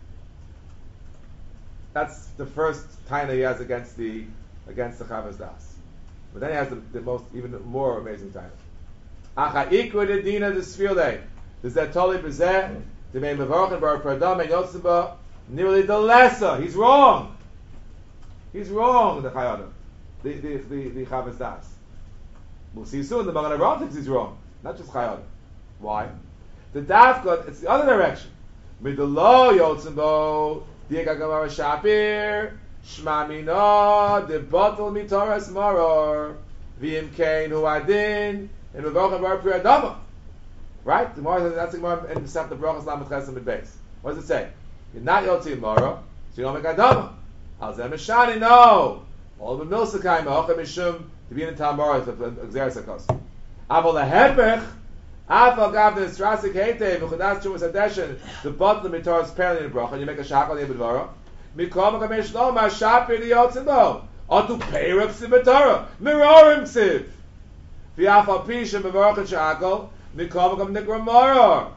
That's the first taina he has against the Chavas Das. But then he has the most, even more amazing taina. Acha ikra de dina de sfilde. Does that totally bezeh? The main mevorchen bar pradam and yotzeba nearly the lesser. He's wrong. He's wrong. The Chayadim, the Chavas Das. We'll see soon. The Magen Avraham thinks he's wrong, not just Chayadim. Why? The Dafka, it's the other direction. Midelo yotzeba. Diagagamara Shapir, Shmamina, the bottle mitoras maror, Vim Kain who adin, and Mavocha Bar Priadama. Right? The Gemara says that's the Gemara and Mesach the Brachas Lamed Chesed Mid Beis. What does it say? You're not Yotzi Mara, so you don't make Adama. Alzem Mishani, no. All the Milsakai Ma'ocha Mishum to be in the Tamara of Xeris Akos. Aval Lehepech. Afal gav the strasik heitev v'chudas chumas hadeshen the bottom mitoras perlin in bracha and you make a shakal yebedvara mikom kamesh lo ma shapir the yotzimbo atu peirak sivetara mirorim siv v'afal pishem bevarach and shakal mikom kam nikramara.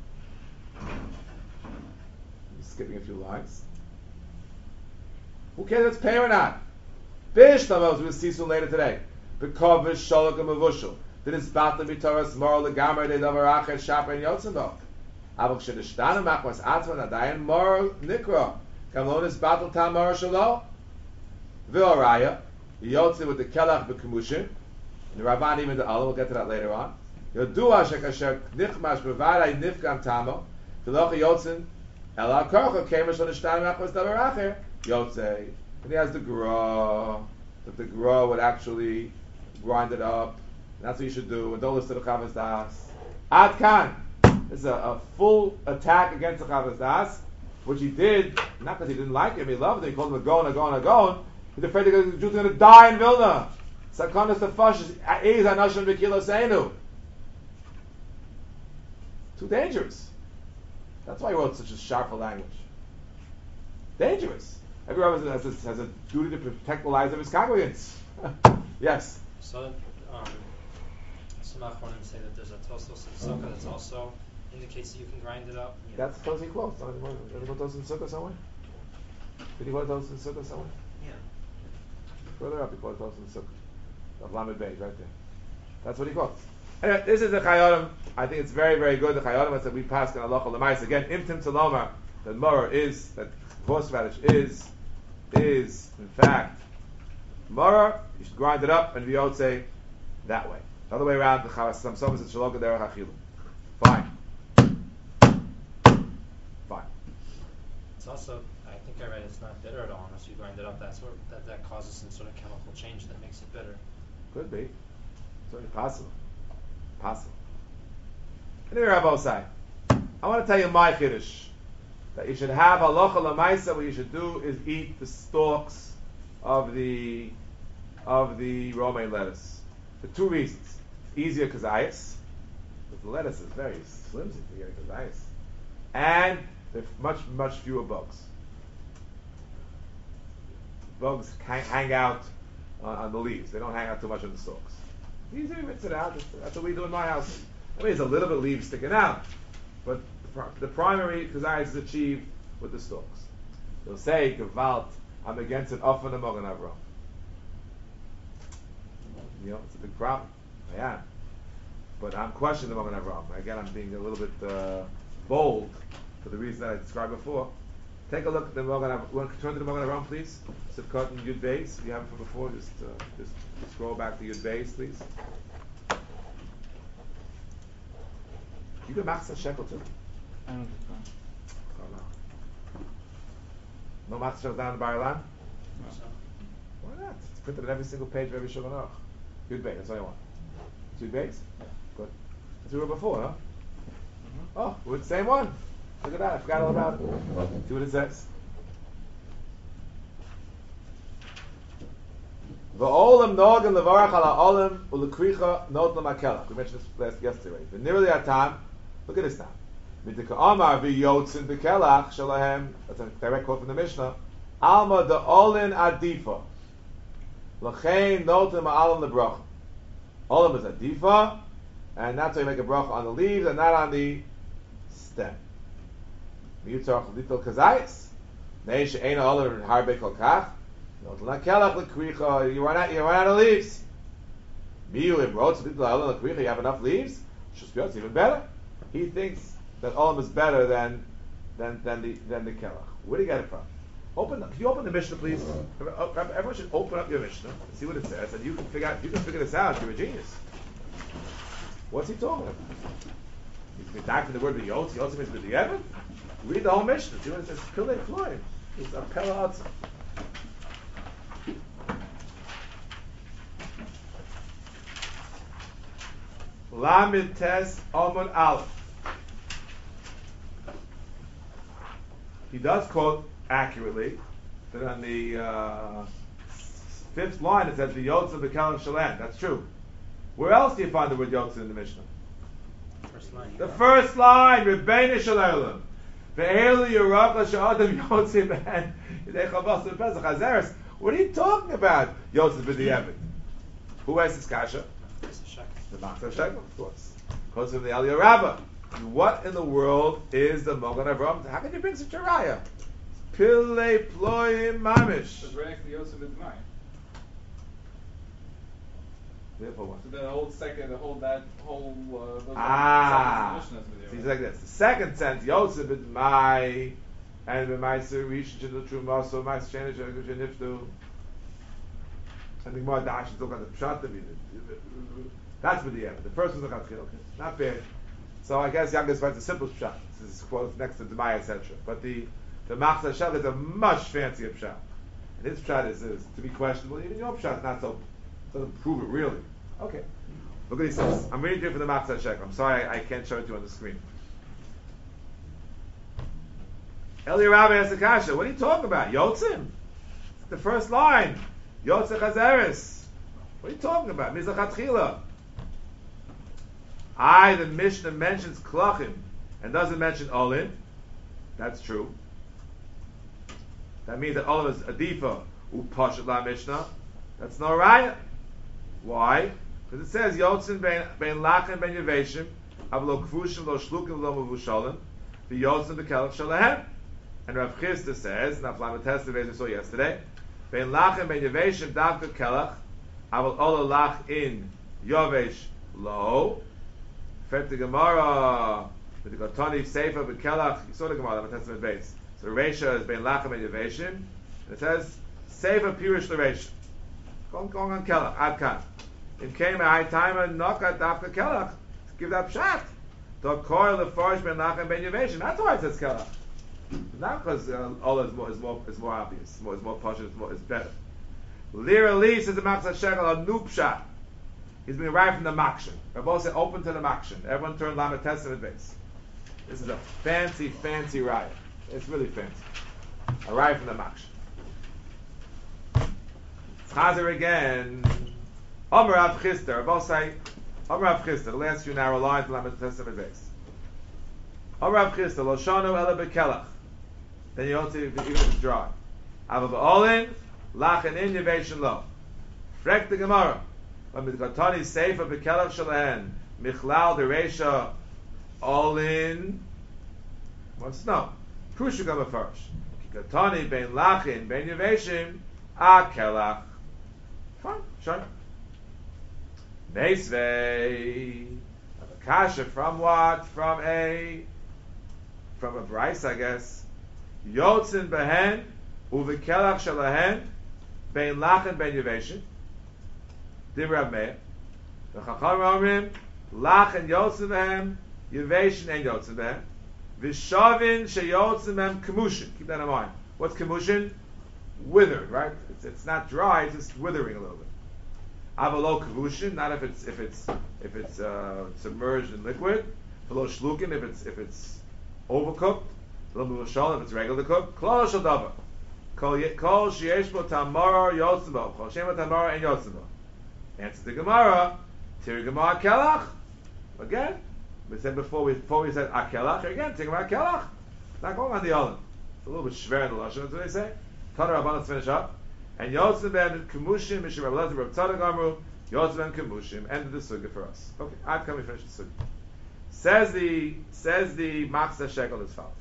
Skipping a few lines. Who cares if it's pay or not? Bish tamos we'll see soon later today. Bekovish sholok and mavushal. Then it's about the mitoras moral legamer de davar acher shaper and yotzimbo. Avok shedishtanu machmas atzman adayin moral nikra. Kamlon is battle tam moral shalo. V'oraya yotzim with the kelach b'kemushin. And the Ravan even the Allah. We'll get to that later on. Yodua shekasher nichmash b'varay nifgam tamo. V'loch yotzim ela korcha kemer shedishtanu machmas davar acher yotzei. And he has the gra. That the gra would actually grind it up. That's what you should do. And don't listen to the Chavas Das. Ad Kan. This is a full attack against the Chavas Das, which he did, not because he didn't like him, he loved him, he called him a Gon. He's afraid the Jews are going to die in Vilna. Sakonis the Fashish, Eiz Anashim B'Kilo Seinu. Too dangerous. That's why he wrote such a sharp language. Dangerous. Every rabbi has a duty to protect the lives of his congregants. Yes? So some Achronim say that there's a Tosfos in Sukkah that's also indicates that you can grind it up. That's totally close. Anyone goes in Sukkah somewhere? Did you go to those in Sukkah somewhere? Yeah. Further up, he quotes those in Sukkah. Of Lamed Beis, right there. That's what he quotes. Anyway, this is the Chayyim. I think it's very, very good. The Chayyim that we pass in Halacha L'Mais. Again, Imtim Taloma, that Mora is, that horseradish is in fact Mora. You should grind it up and we say that way. The other way around, the Charas Samsom is Shaloka Derech Achilu. Fine. It's also, I think I read it's not bitter at all unless you grind it up. That causes some sort of chemical change that makes it bitter. Could be. Certainly possible. Anyway, Rabbi Osai, I want to tell you my chiddush that you should have halacha l'maisa. What you should do is eat the stalks of the romaine lettuce for two reasons. Easier kazayas, because the lettuce is very flimsy for getting kazayas, and there are much fewer bugs. Bugs hang out on the leaves. They don't hang out too much on the stalks. Easy to rinse it out. That's what we do in my house. I mean, there's a little bit of leaves sticking out, but the primary kazayas is achieved with the stalks. They'll say, Gewalt, I'm against an offen Mogen Avram. It's a big problem. I am. But I'm questioning the Mogen Avram. Again, I'm being a little bit bold for the reason that I described before. Take a look at the Mogen Avram. Want to turn to the Mogen Avram, please? Sivkot and Yud Beis. If you have it from before, just scroll back to Yud Beis, please. You can max a shekel too. I don't think so. No max shekel down in the Bar Ilan? So, Why not? It's printed on every single page of every Shulchan Aruch. Yud Beis, that's all you want. Yud Beis? Good. That's what we were before, huh? Mm-hmm. Oh, we're the same one. Look at that, I forgot all about it. See what it says. V'olam nogan levarach ala olam ulekricha not lemakelach. We mentioned this yesterday. The nearly our time. Look at this now. Mitika Amar v'yotzin bekelach shalahem. That's a direct quote from the Mishnah. Alma de olin adifa. L'chein notim ma'alam lebracha. Olam is adifa, and that's why you make a bracha on the leaves and not on the stem. Miyutzarach little kazayis. Nei she'ena olam harbe kol kach. You run out of leaves. You have enough leaves. It's even better. He thinks that olam is better than the kelach. Where do you get it from? Can you open the Mishnah, please? Everyone should open up your Mishnah and see what it says, and you can figure this out. You're a genius. What's he talking about? He's been back to the word b'yotz. Yotz means b'di'evet. Read the whole Mishnah. See what it says. Pilei Floyd. It's a pella atzah. Lamed Tes Amud Aleph. He does quote accurately that on the fifth line it says the Yotza B'Kalam Shalem. That's true. Where else do you find the word Yotza in the Mishnah? first line. The first line, Rebbeinu Shalom. Ve'elu Yerach Sha'adam Yotzim and Yidei Chavos Pesach Hazeres. What are you talking about? Yotza B'Di'evet. Who has this kasha? The Machzor Shekel, of course. Because of the Aliyah Rabbah. What in the world is the Mogen Avram? How can you bring such a raya? Pilei Ploim Mamish. It's right next to Yosef B'Dmai. Therefore what? So the whole second, those He's like this. The second sense, Yosef B'Dmai, and B'Maiser Rishon Shel Truma, so Maiser Shenish Niftu. And the Gemara Dash is looking at the Pshat. That's with the end. The first one's okay, not bad. So I guess Youngest finds a simple pshat. This is quote next to Demai, etc. But the Machzor Shekel is a much fancier pshat, and his pshat is to be questionable. Even your pshat not so doesn't prove it really. Okay, look at these things. I'm reading to you for the Machzor Shekel. I'm sorry I can't show it to you on the screen. Eli Rabbi asks Akasha, what are you talking about? Yotzim. The first line. Yotzim Chazeres. What are you talking about? Mizachatchila. The Mishnah mentions klachim and doesn't mention olin. That's true. That means that olin is adifa upashat la Mishnah. That's no raya. Why? Because it says Yotzin ben Lachen ben Yeveshim, Avlo Kvushim lo Shlukim lo Mavushalim, the Yotzin bekelach shalahem. And Rav Chisda says, and Aflam Testa we saw yesterday, ben Lachen ben Yeveshim davka kelach, Avlo Ola Lach in Yovesh lo. Fet the Gemara with the Gotani Sefer bekelach. You saw the Gemara, the Testament base. So the Reisha is ben Lachen ben Yeveshim. And it says Sefer Pirish the Reisha. Going on kelach ad kan. In came a high time and knock at after kelach. Give that pshat. The coil of Farish ben Lachem ben Yeveshim. That's why it says kelach. Not because all is more obvious. Is more posh. Is better. Lira Lee says the Machzah Shekel a new pshat. He's been arrived from the Makshin. Rabbi said open to the Makshin. Everyone turn Lamed Testament base. This is a fancy riot. It's really fancy. Arrived from the Makshin. Chazer again. Omer Rav Chisda. Rabbi say Omer Rav Chisda. The last few narrow lines from Lamed Testament base. Omer Rav Chisda. Lo shanu ela bekelach. Then you also even if it's dry. Ava ba'olin lachen in yeveshin lo. Frek the Gemara. When the Gatani Sefer bekelach shalahen michlal dereisha olin. What's no? Prusha gama first. Gatani ben lachin ben yeveshim a kelach. Fine, sure. Meisvei. A kasha from what? From a Bryce, I guess. Yotzin behen uvekelach shalahen ben lachin ben yeveshim. Divrei Meir. The Chacham Omrim lachin yotzin behem yeveshim and yotzin behem. Vishavin sheyotzin behem kemushin. Keep that in mind. What's kemushin? Withered, right? It's not dry. It's just withering a little bit. Avalo kavushin, not if it's submerged in liquid. Velo shlukin, if it's overcooked. Velo muvashal, if it's regular cooked. Klal shel davar. Kol sheyesh bo tamar yotzin bo. Kol shema tamar and yotzin bo. Answer the Gemara. Tiri Gemara kelach. Again, we said before we said akelach. Again, Tiri Gemara kelach. Not going on the Olam. It's a little bit shver in the lashon. That's what they say. Tana Rabban, let's finish up. And Yotzim ben Kemushim, Mishim Rabbi Lezer, Rabbi Tzadok Amru, Yotzim ben Kemushim. Ended the sugya for us. Okay, I've come. We finish the sugya. Says the Machzah Shekel as follows.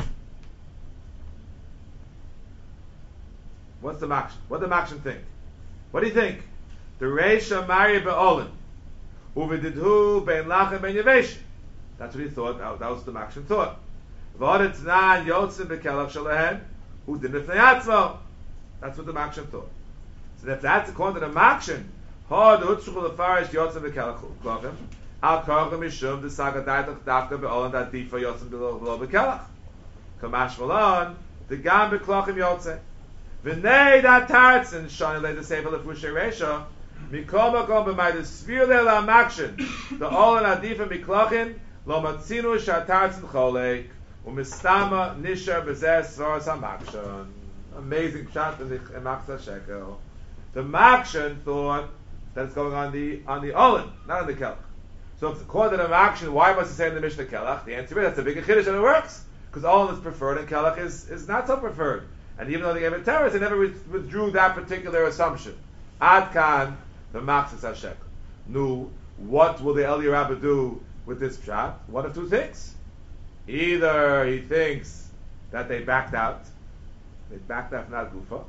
What's the Makshin? What the Makshin think? What do you think? The Reisha Mari be'olin, uvididhu ben lachem ben yeveshim. That's what he thought. That was the Makshin thought. V'odet nan yotzim bekelach shalahen, udin ifnei atzmo. That's what the Makshin thought. So if that's according to the Makshin, hod utzruch lefarish yotzim bekelach glochem, al korchem mishum desaga daitach dafka be'olin that difa yotzim below bekelach. Kamash malon the gam beklochem yotzim. V'nei dat tartzin shani le the sefer lefushay reisha. Mikol makom b'mayde svir le'la makshin the olin adifa miklochin lo matzinu shatartzin cholek u'mistama nishar b'zeh svaras ha'makshin. Amazing shot in the Machzah Shekel. The Makshin thought that it's going on the olin, not on the kelach. So if it's according to the Makshin, why must it say in the Mishnah kelach? The answer is that's a bigger chiddush and it works because olin is preferred and kelach is not so preferred. And even though they gave it terrorists, they never withdrew that particular assumption. Ad kan the Machzah Shekel. Nu, what will the Eli Rabba do with this pshat? One of two things. Either he thinks that they backed out from that gufa,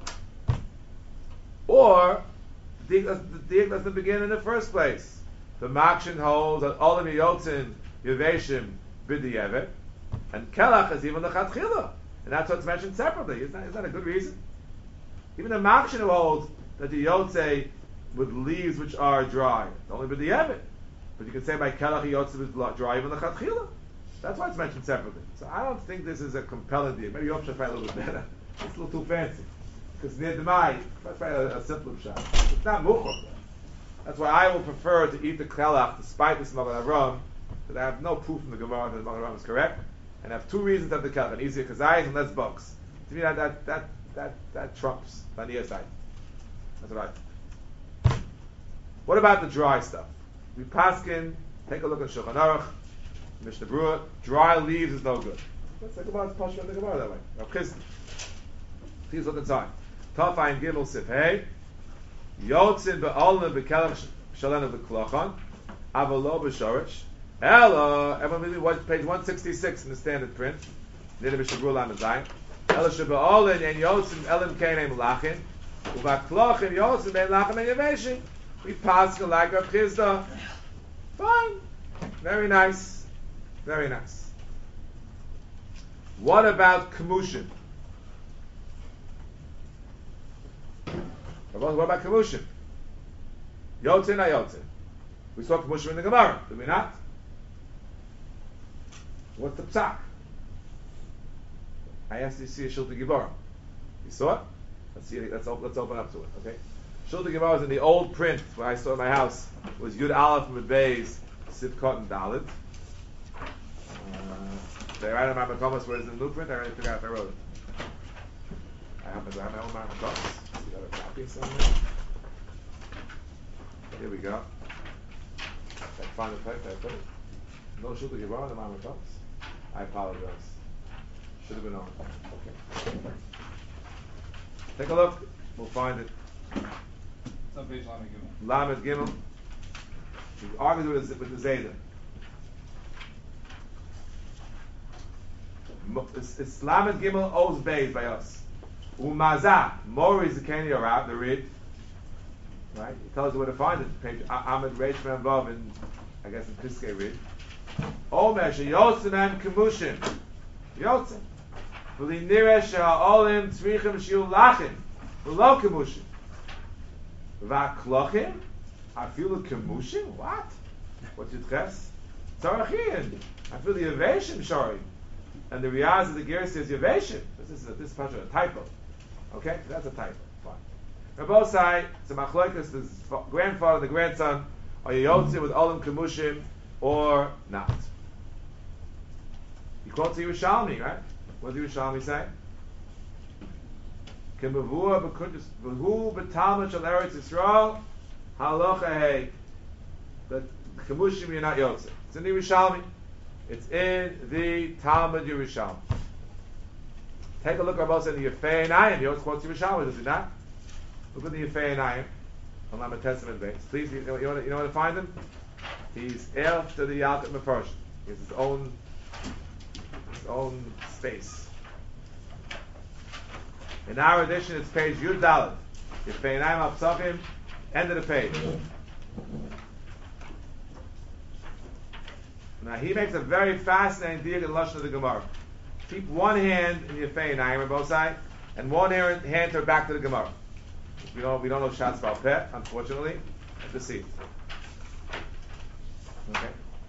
or the dig doesn't begin in the first place. The Makshin holds that Olim Yotzin Yeveshim B'di'evet, and Kelach is even the Chatchila, and that's what's mentioned separately. Isn't that a good reason? Even the Makshin holds that the Yotzei with leaves which are dry, it's only B'di'evet. But you can say by Kelach Yotzei is dry even the Chatchila. That's why it's mentioned separately. So I don't think this is a compelling deal. Maybe Yom Shafai a little bit better. It's a little too fancy. Because near the Mai, that's probably a simpler shot. It's not muchach. That's why I will prefer to eat the kelach despite this Magen Avraham, because I have no proof from the Gemara that the Magen Avraham is correct, and I have two reasons to have the kelach: an easier kazayis and less bugs. To me, that trumps on the other side. That's right. What about the dry stuff? We paskin. Take a look at Shulchan Aruch, Mishnah Berurah. Dry leaves is no good. Let's think about the Pasha of the Gemara that way. Rav please look inside. Tafayin Gimel Sif Hey. Yotzin be'olin bekelach Shalenu b'klochan, avalo b'shorish. Ella, everyone read page 166 in the standard print. Nida b'shabrul amazayim. Ella sheba'olin and yosim elim keinem lachin. Uva'klochin yosim ben lachin and yaveshin. We pass like Rav Chisda. Fine. Very nice. Very nice. What about Kemushin? What about Kemushin? Yotzin or Yotzin? We saw Kemushin in the Gemara, did we not? What's the psak? I asked you to see a Shilta Gibara. You saw it? Let's see. Let's open up to it. Okay. Shilta Gibara is in the old print where I saw in my house. It was Yud Aleph Medbeis Sivkot and Dalit. Did I write on my Makomas where it's in the new print? I already forgot if I wrote it. I have my own Makomas. You got a copy somewhere? Here we go. I find the place. I put it. No Shilta Gibara in my Makomas. I apologize. Should have been on. Okay. Take a look. We'll find it. It's on page Lamed Gimel. Lamed Gimel. He argues with the Zayda. It's Lamed Gimel Oz Beis by us. Umazah Mori Zekeni Arab the Rid. Right? He tells you where to find it. Page Ahmed Reish Man Vav in I guess in Piskei Rid. Omer Yotzim and Kemushim. Yotzim. V'li nireh she'ha'olim tzrichim shiu lachim. V'lo kemushim. V'aklochim. Afilu kemushim? What? What's your ches? Tzarachin. Afilu yeveshim shari. And the Riyaz of the Ger says yeveshim. This is a typo. Okay? That's a typo. Fine. Rabosai, it's a machlokas, the grandfather and the grandson. Are you yotzim with olim kemushim or not? You quote to Yerushalmi, right? What does Yerushalmi say? Kemavua b'hu b'talmud shel Eretz Yisrael halacha hey. That kemushim you're not yotzim. It's in the Yerushalmi. It's in the Talmud Yerushalmi. Take a look at both in the Yefei Einayim. He always quotes Yerushalmi, does he not? Look at the Yefei Einayim on Lamed Testament base. Please, you know where to find him? He's after the Yalkut Mefarshim. He has his own space. In our edition, it's page Yud Dalet. Yefei Einayim Apsachim, end of the page. Now he makes a very fascinating diag in Lashon of the Gemara. Keep one hand in Yefei Einayim on both sides, and one hand to back to the Gemara. We don't know Shatz Bal Peh, unfortunately. Let's see. Okay.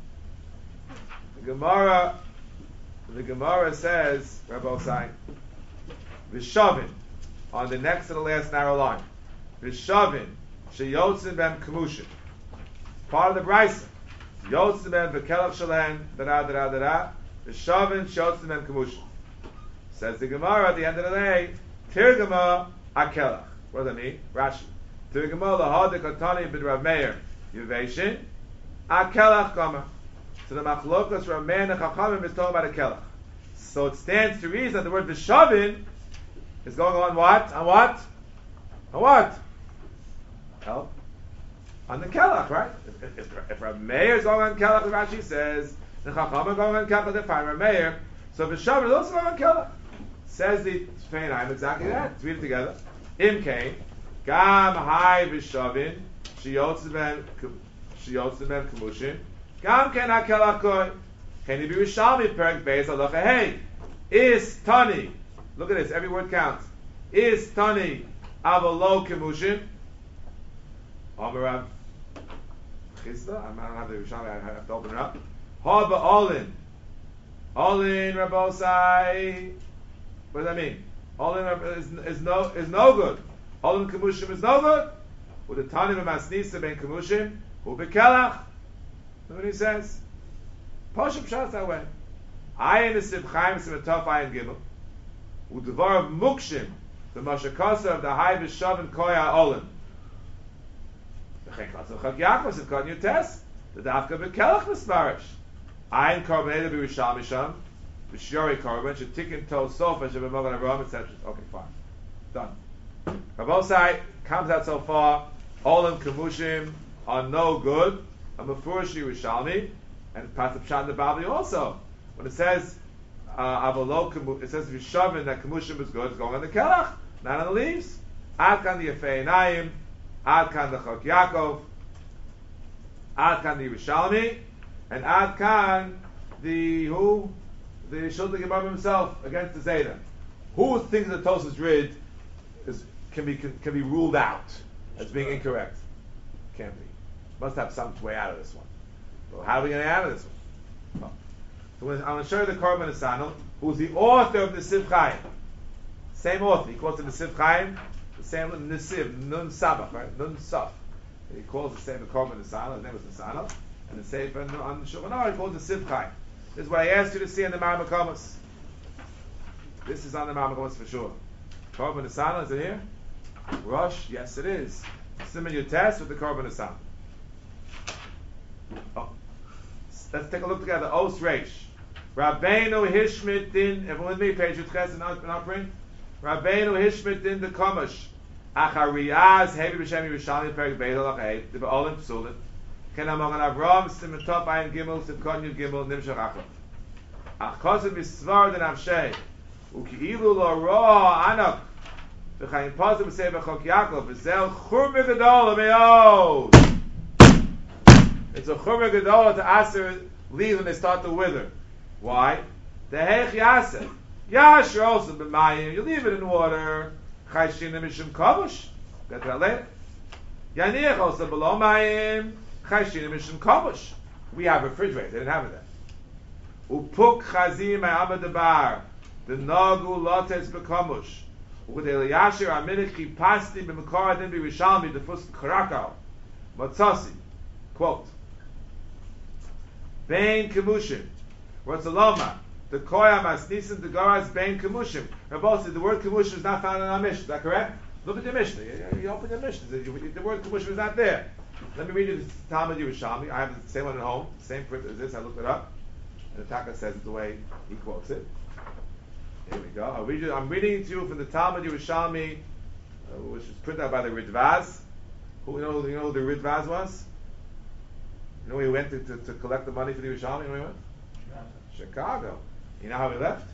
The Gemara says, Rabbi Osai, V'shavin, on the next to the last narrow line. V'shavin, sheyotzim bem kemushim. Part of the Brisa. Yotzim bem v'kelach shalen, da-da-da-da-da-da. V'shavin, sheyotzim bem kemushim. Says the Gemara at the end of the day, Tirgama akelach. What does that mean? Rashi. Tirgama lahad katani bid Rav Meir. Yuveshin, akelach kama. So the machlokas Rav Meir and Chachamim is talking about akelach. So it stands to reason that the word v'shavin is going on what? On what? On what? Help. On the kelach, right? If Rav Meir is going on kelach, Rashi says, the Chachamim are going on kelach, they find Rav Meir. So v'shavin is also going on kelach. Says the Yefei Einayim exactly that. Let's read it together. Im kain, gam hai v'shavin, shiyotzim ben kemushim, gam ken hakelach koi. Can he be Rishalmi Perek Beis Halacha Hey? Is Tani? Look at this. Every word counts. Is Tani Avalo Kemushim? Amarav Chisda. I don't have the Rishalmi. I have to open it up. Ha ba'olin. Olin Rabosai. What does that mean? Olin is no good. Olin Kemushim is no good. With the Tani B'masnisa Ben Kemushim Hu Bekelach. Look what he says. Poshup Pshat that way. Ayin is Sibchaim Simatov Ayin Gimel. U'devar of Mukshim, the Mashakasa of the High B'Shav and Koya Olim. V'chein Klatzah Chak Yaakov Siv Kon Yutes, the Dafka B'Kelach Misparish. Ayin Korbaneda B'Rishal Misham, B'Shori Korban, Shetikin To Sofa, Shabbat Avraham, etc. Okay, fine. Done. Rabosai comes out so far, Olim Kemushim, are no good. A Mefurish Yerushalmi, and Pasuk Pshat in the Babli also. When it says it says Rishavin that Kemushim is good, it's going on the Kelach, not on the leaves. Ad kan the Yefei Einayim, Ad kan the Chok Yaakov, Ad kan the Yerushalmi, and Ad kan the Shulchan Gemara himself against the Zayda. Who thinks that Tosas Rid can be ruled out as being incorrect? Can't be. Must have some way out of this one. Well, how are we going to get out of this one? So I'm going to show you the Korban Nesanel, who's the author of Nesiv Chaim. Same author. He calls it Nesiv Chaim. The same Nesiv, Nun Sabach, right? Nun Saf. He calls the same Korban Nesanel. His name was Nesanel. And the Sefer on the Shulchan Aruch, he calls it Nesiv Chaim. This is what I asked you to see in the Mar Makomos. This is on the Mar Makomos for sure. Korban Nesanel, is it here? Rosh, yes it is. Simon your test with the Korban Nesanel. Oh. Let's take a look together. Os Reish. Rabbeinu Hishmit din, everyone with me, page Yudches in our print. Rabbeinu Hishmit din the Komash. Achariyaz, Hevi B'Shem Yerushalmi, Perik Beidol Achayit, the Ba'olim Psulim. Ken Among an Avram, Simen Top Ayin Gimel, Simkon Yud Gimel, Nimshach Achot. Ach Kosev Misvar den Avshei. Uki'ilu lo roa Anak. V'chayim Pozim B'Sei B'Chok Yaakov. V'zel Churme Gedol Me'od. It's a chumra gedola to aser leaves when they start to wither. Why? The hech yaser. Yasher also b'mayim. You leave it in water. Chayshina mishum kavush. Get that later. Yaniach also below mayim. Chayshina mishum kavush. We have a refrigerator. They didn't have it then. Upuk chazim ma'amad debar. The nagu lotes b'kamush. U'gedel yasher aminik chipasti b'mekor adin b'rishalmi defus karakal. Matzasi. Quote. Bain Kemushim. What's the Loma? The Koya Masnisim, the Goraz Bain Kemushim. Rabbi said the word Kemushim is not found in our Mishnah. Is that correct? Look at your Mishnah. You open your Mishnah. The word Kemushim is not there. Let me read you the Talmud Yerushalmi. I have the same one at home. Same print as this. I looked it up. And the Taka says it the way he quotes it. Here we go. I'm reading it to you from the Talmud Yerushalmi, which was printed out by the Ridvaz. You know who the Ridvaz was? You know where he went to collect the money for the Yerushalmi? You know where he went? Chicago. You know how he left?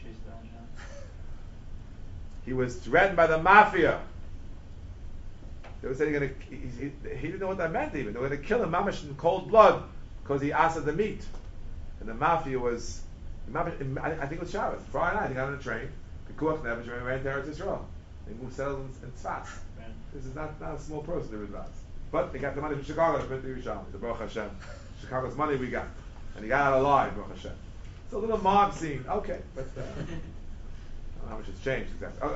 He was threatened by the mafia. They were saying he didn't know what that meant even. They were going to kill him, mamash, in cold blood because he asked the meat. And the mafia was, I think it was Shabbos, Friday night. He got on a train. The Kuach Nebuch ran to Eretz Yisrael. They moved settled in Tzfat. This is not a small person, the Ridvaz. But they got the money from Chicago to print the Yerushalmi. The Baruch Hashem. Chicago's money we got. And he got out alive, Baruch Hashem. It's a little mob scene. Okay. But, I don't know how much it's changed exactly.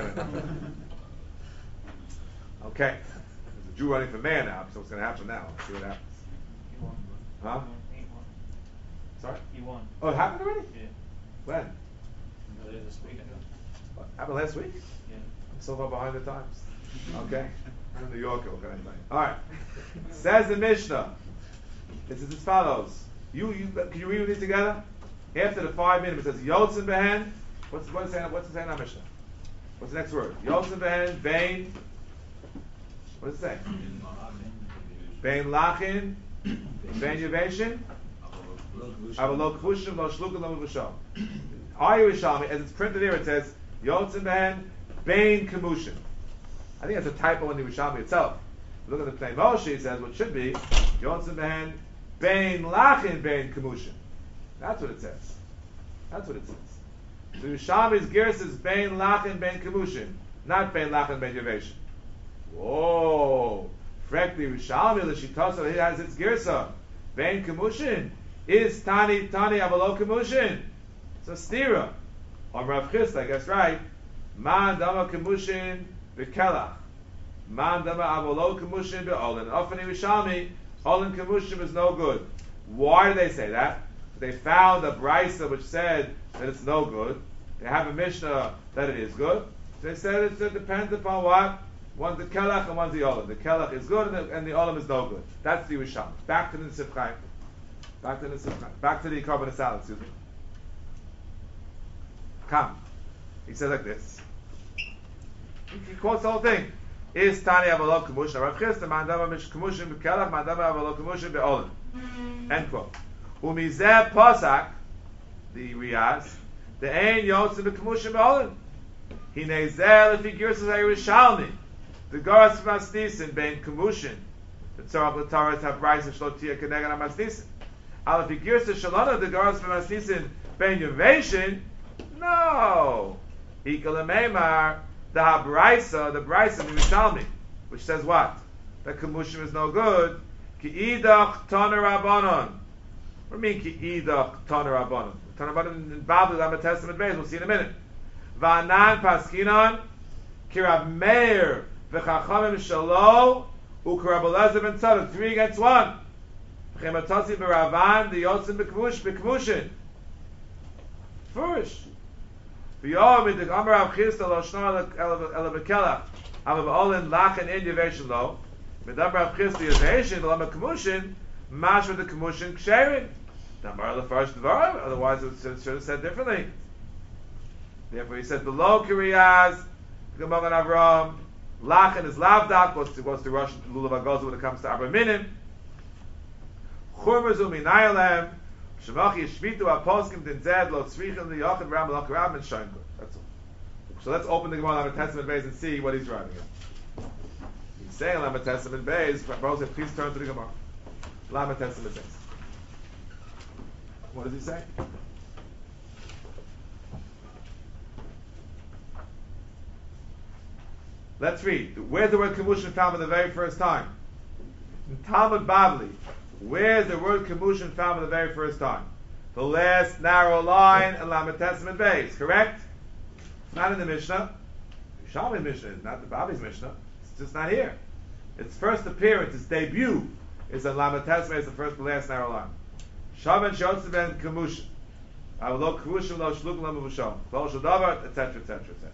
Okay. There's a Jew running for mayor now, so what's going to happen now? Let's see what happens. He won. Huh? He won. Sorry? He won. Oh, it happened already? Yeah. When? Earlier this week, I know. What, happened last week? Yeah. I'm so far behind the times. Okay. I'm in New York, what can I say? Alright. Says the Mishnah. This is as follows. Can you read these together? After the 5 minutes, it says Yotzin Behen. What's it saying in our Mishnah? What's the next word? Yotzin Behen, Bain. What does it say? Bain Lachin, Bain Yeveshin, Avalo Kvushim, Lo Shlukim, Lo Muvasham. Our Yerushalmi, as it's printed here, it says Yotzin Behen, Bain Kemushim. I think that's a typo in the Yerushalmi itself. Look at the Pnei Moshe, it says what should be Yotzin Behen, Bain Lachin, Bain Kemushim. That's what it says. That's what it says. So Yerushalmi's gears is Bain Lachin, Bain Kemushim, not Bain Lachin, Bain Yeveshin. Whoa! Frankly, Yerushalmi l'shitasa he has its girsa. Bain Kemushin is Tani Avalo Kemushin. So stira. On Rav Chisda, I guess right. Man Dama Kemushin v'kelach. Man Dama Avalo Kemushin be'olin. Often Yerushalmi, olin Kemushim is no good. Why do they say that? They found a brisa which said that it's no good. They have a Mishnah that it is good. They said it depends upon what. One's the kelach and one's the olam. The kelach is good and the olam is no good. That's the Yerushalmi. Back to the Nesiv Chaim. Back to the Korban Nesanel, excuse me. Come. He says like this. He quotes the whole thing. is Tani Avalo Kemushin. Rav Chisda Mandama Mish Kemushin Bekelach Mandama Avalo Kemushin Be'olin. End quote. Umizeh Pasak, the Riyaz, the Ein Yotzim Bekemushin Be'olin. Hinei if he gears as Yerushalmi, the Goras Masnisin bein Kemushin, the Tzorach L'Taras have rice and Shlotia Kenegan HaMasnisin. Al if he gears to Shalana, the Goras Masnisin bein Yuvation, no. Ikal Meimar, the Habraisa, the Braisa in Yerushalmi, which says what? That Kemushim is no good. Ki idach Toner Rabbanon. What do you mean Ki idach Toner Rabbanon? Toner Rabbanon in Babel, I'm a Testament base, we'll see in a minute. Va'anan paskinon ki Rav Meir v'chachamim shalo u'k'Rab Elazar ben Tzadok, 3 against 1. V'chematasi b'Ravan the yotzim b'kmushin. First. V'yom midik amar Rav Chisda lo shnor ele b'kelach ama b'olin lachen in yeveshin lo v'dam Rav Chisda yeveshin v'lama kmushin mash with the kmushin ksherin. Damar lefarsh dvarim, otherwise it should have said differently. Therefore, he said below Kiriyaz, Gemara Avram, Lachen is Lavdak, goes to Russian Lulav Agoza when it comes to Abraminim. Churmazu Minayalem, Shemachi Yishmitu Aposkim Dinzed Lo Tzrichim Liyachim Ram Lach Ram and Shankar. That's all. So let's open the Gemara Lama Testament base and see what he's writing here. He's saying Lama Testament base, Baruch said, please turn to the Gemara. Lama Testament base. What does he say? Let's read. Where's the word Kemushin found for the very first time? In Talmud Bavli. Where's the word Kemushin found for the very first time? The last narrow line in Lamed Testament base, correct? It's not in the Mishnah. Yerushalmi Mishnah is not the Bavli's Mishnah. It's just not here. Its first appearance, its debut, is in Lamed Testament. It's the last narrow line. Shavan Shotzev and Kemushin. Avlo Kemushin lo Shluk lo Mevushal. Kol Shadavar, etc., etc., etc.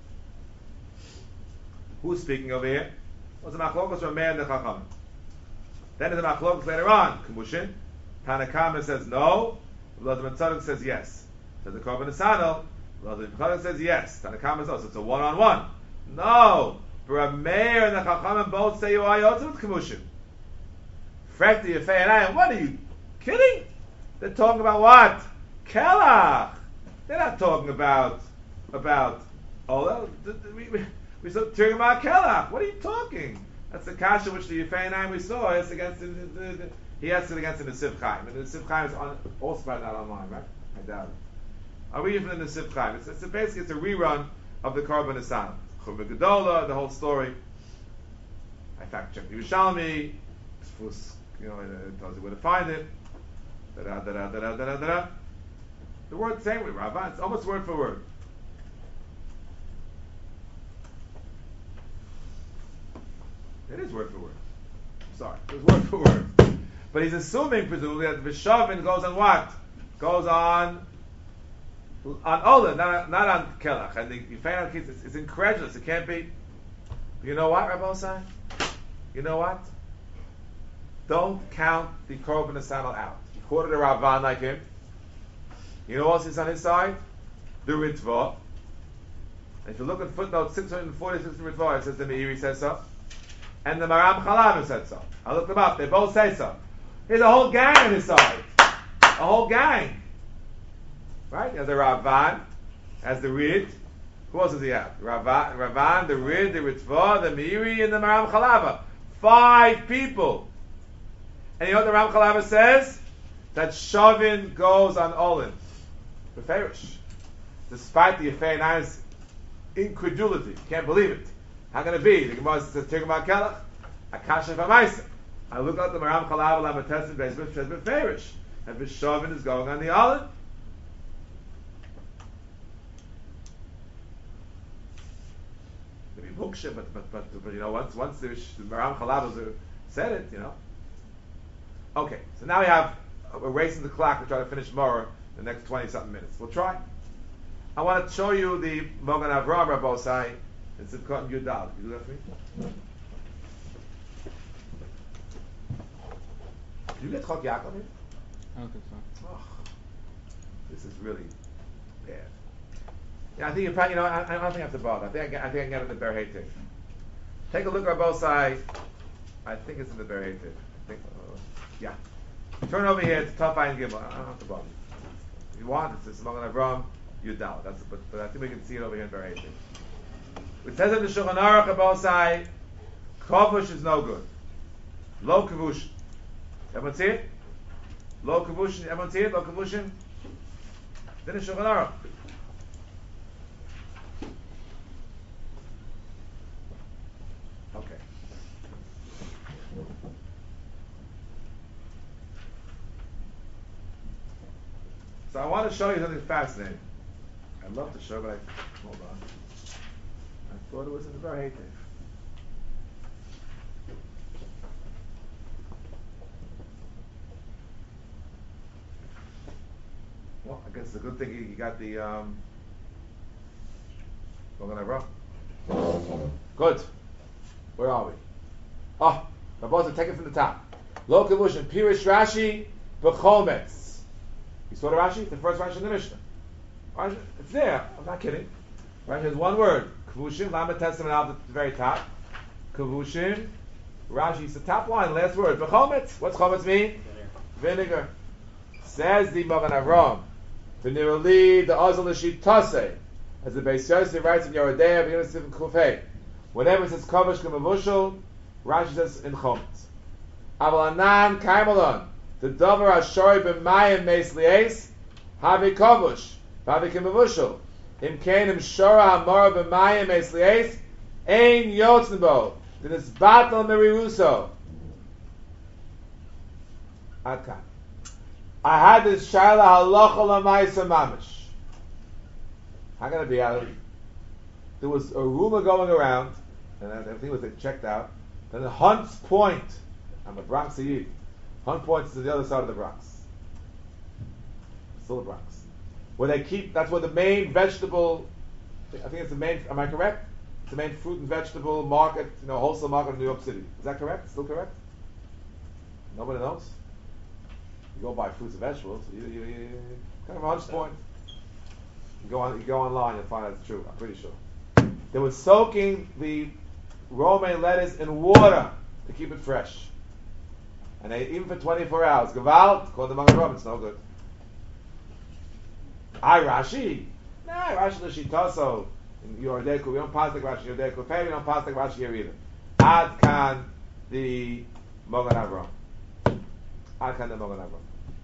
Who's speaking over here? What's the machlokas from Meir and the Chachamim? Then there's the machlokas later on. Kemushin. Tanakama says no. Elazar ben Tzadok says yes. Says the Korban Nesanel. Elazar ben Tzadok says yes. Tanakama says no. So it's a one-on-one. No. But Meir and the Chachamim both say you are Yotzim with Kemushin. Frekti Yefei and I. What are you kidding? They're talking about what? Kelach. They're not talking about oh, we saw Tirgama Kelach. What are you talking? That's the kasha which the Yefeinayim we saw is against he asked it against the Nesiv Chaim. And the Nesiv Chaim is also not online, right? I doubt it. Are we even in the Nesiv Chaim? It's basically it's a rerun of the Korban Nesanel. Chumra Gedola, the whole story. I fact checked Yerushalmi. It tells you where to find it. The word same way, Ravan. It's almost word for word. It is word for word. I'm sorry. It was word for word. But he's assuming, presumably, that Vishavin goes on what? Goes on Ola, not on Kelach. And the Yefeinayim case is incredulous. It can't be. You know what, Rabbi Osai? You know what? Don't count the Korban Nesanel out. He quoted a Ravan like him. You know what else is on his side? The Ritva. And if you look at footnote 646 in Ritva, it says the Meiri says so. And the Maram Chalavim said so. I looked them up. They both say so. There's a whole gang on his side. A whole gang. Right? As the Ravan, as the Rid. Who else does he have? Ravan, the Rid, the Ritva, the Meiri, and the Maram Chalava. 5 people. And you know what the Ram Chalava says? That Shavin goes on Olin. Beferish. Despite the Yefeinayim's incredulity. Can't believe it. How can it be? The Gemara says, Tirgama Kelach. Akasha V'Maisa. I look at the Maram Chalava Lamed Testament base, which says Beferish. And Shavin is going on the Olin. Maybe Muksha, but you know, once the Maram Chalava said it, you know. Okay, so now we have we're racing the clock to try to finish more in the next 20-something minutes. We'll try. I want to show you the Mogan Avram Rabosai in Simchat and Yudal. Can you do that for me? Did you get Chok Yaakov here? I don't think so. Oh, this is really bad. Yeah, I think you probably, I don't think I have to bother. I think I can get it in the Ber Heitek. Take a look at both sides. I think it's in the very I think, yeah. Turn over here to Taf Ayin Gimel. I don't have to bother. If you want, it's Magen Avram Yudal. But I think we can see it over here in very It says in the Shulchan Aruch at both sides, kavush is no good. Lo kavush. Everyone see it? Lo kavushin. Everyone see it? Lo kavushin. Then the Shulchan Aruch. Okay. So I want to show you something fascinating. I'd love to show, but hold on. I thought it was in the very Hativ. Well, I guess it's a good thing you got the Good. Where are we? Oh, my boss, take it from the top. Lo Kavushin, Pirish Rashi, B'chometz. You saw the Rashi? The first Rashi in the Mishnah. Rashi, it's there. I'm not kidding. Rashi has one word. Kavushin, Lamed Testament out at the very top. Kavushin, Rashi, it's the top line, last word. B'chometz. What's chometz mean? Vinegar. Says the Magen Avram. V'nirali the Azal L'Shitase. As the Beis Yosef writes in Yoredeya, beginning of Sifin Kufay. Whenever it says Kavush K'mavushal, Rashi says in chometz. Aval Anan Kaimalon. The Dover Ashori B'mayim Meis Li'es, Havi Kavush, Havi K'mavushal. Im Kain Im Shora Hamora B'mayim Meis Li'es, Ein Yotzenbo. Then it's Batal Meriruso. Adkan. I had this Shaila Halacha L'Maisa Mamish. How can it be out? There was a rumor going around, and everything was checked out. Then the Hunts Point, I'm a Bronx Yid. Hunt Point is to the other side of the Bronx. Still the Bronx. Where they keep, that's where the main vegetable, I think it's the main, am I correct? It's the main fruit and vegetable market, wholesale market in New York City. Is that correct? Still correct? Nobody knows? You go buy fruits and vegetables, you kind of a Hunts Point. You go online, you'll find that's true. I'm pretty sure. They were soaking the romaine lettuce in water to keep it fresh. And they, even for 24 hours, Gevalt, called the Magen Avram, it's no good. Rashi. Nah, Rashi l'shitaso. In Yordeku, we don't pass like Rashi Yordeku. Pei, we don't pass like Rashi here either. Ad kan the Magen Avram. Ad kan the Magen Avram.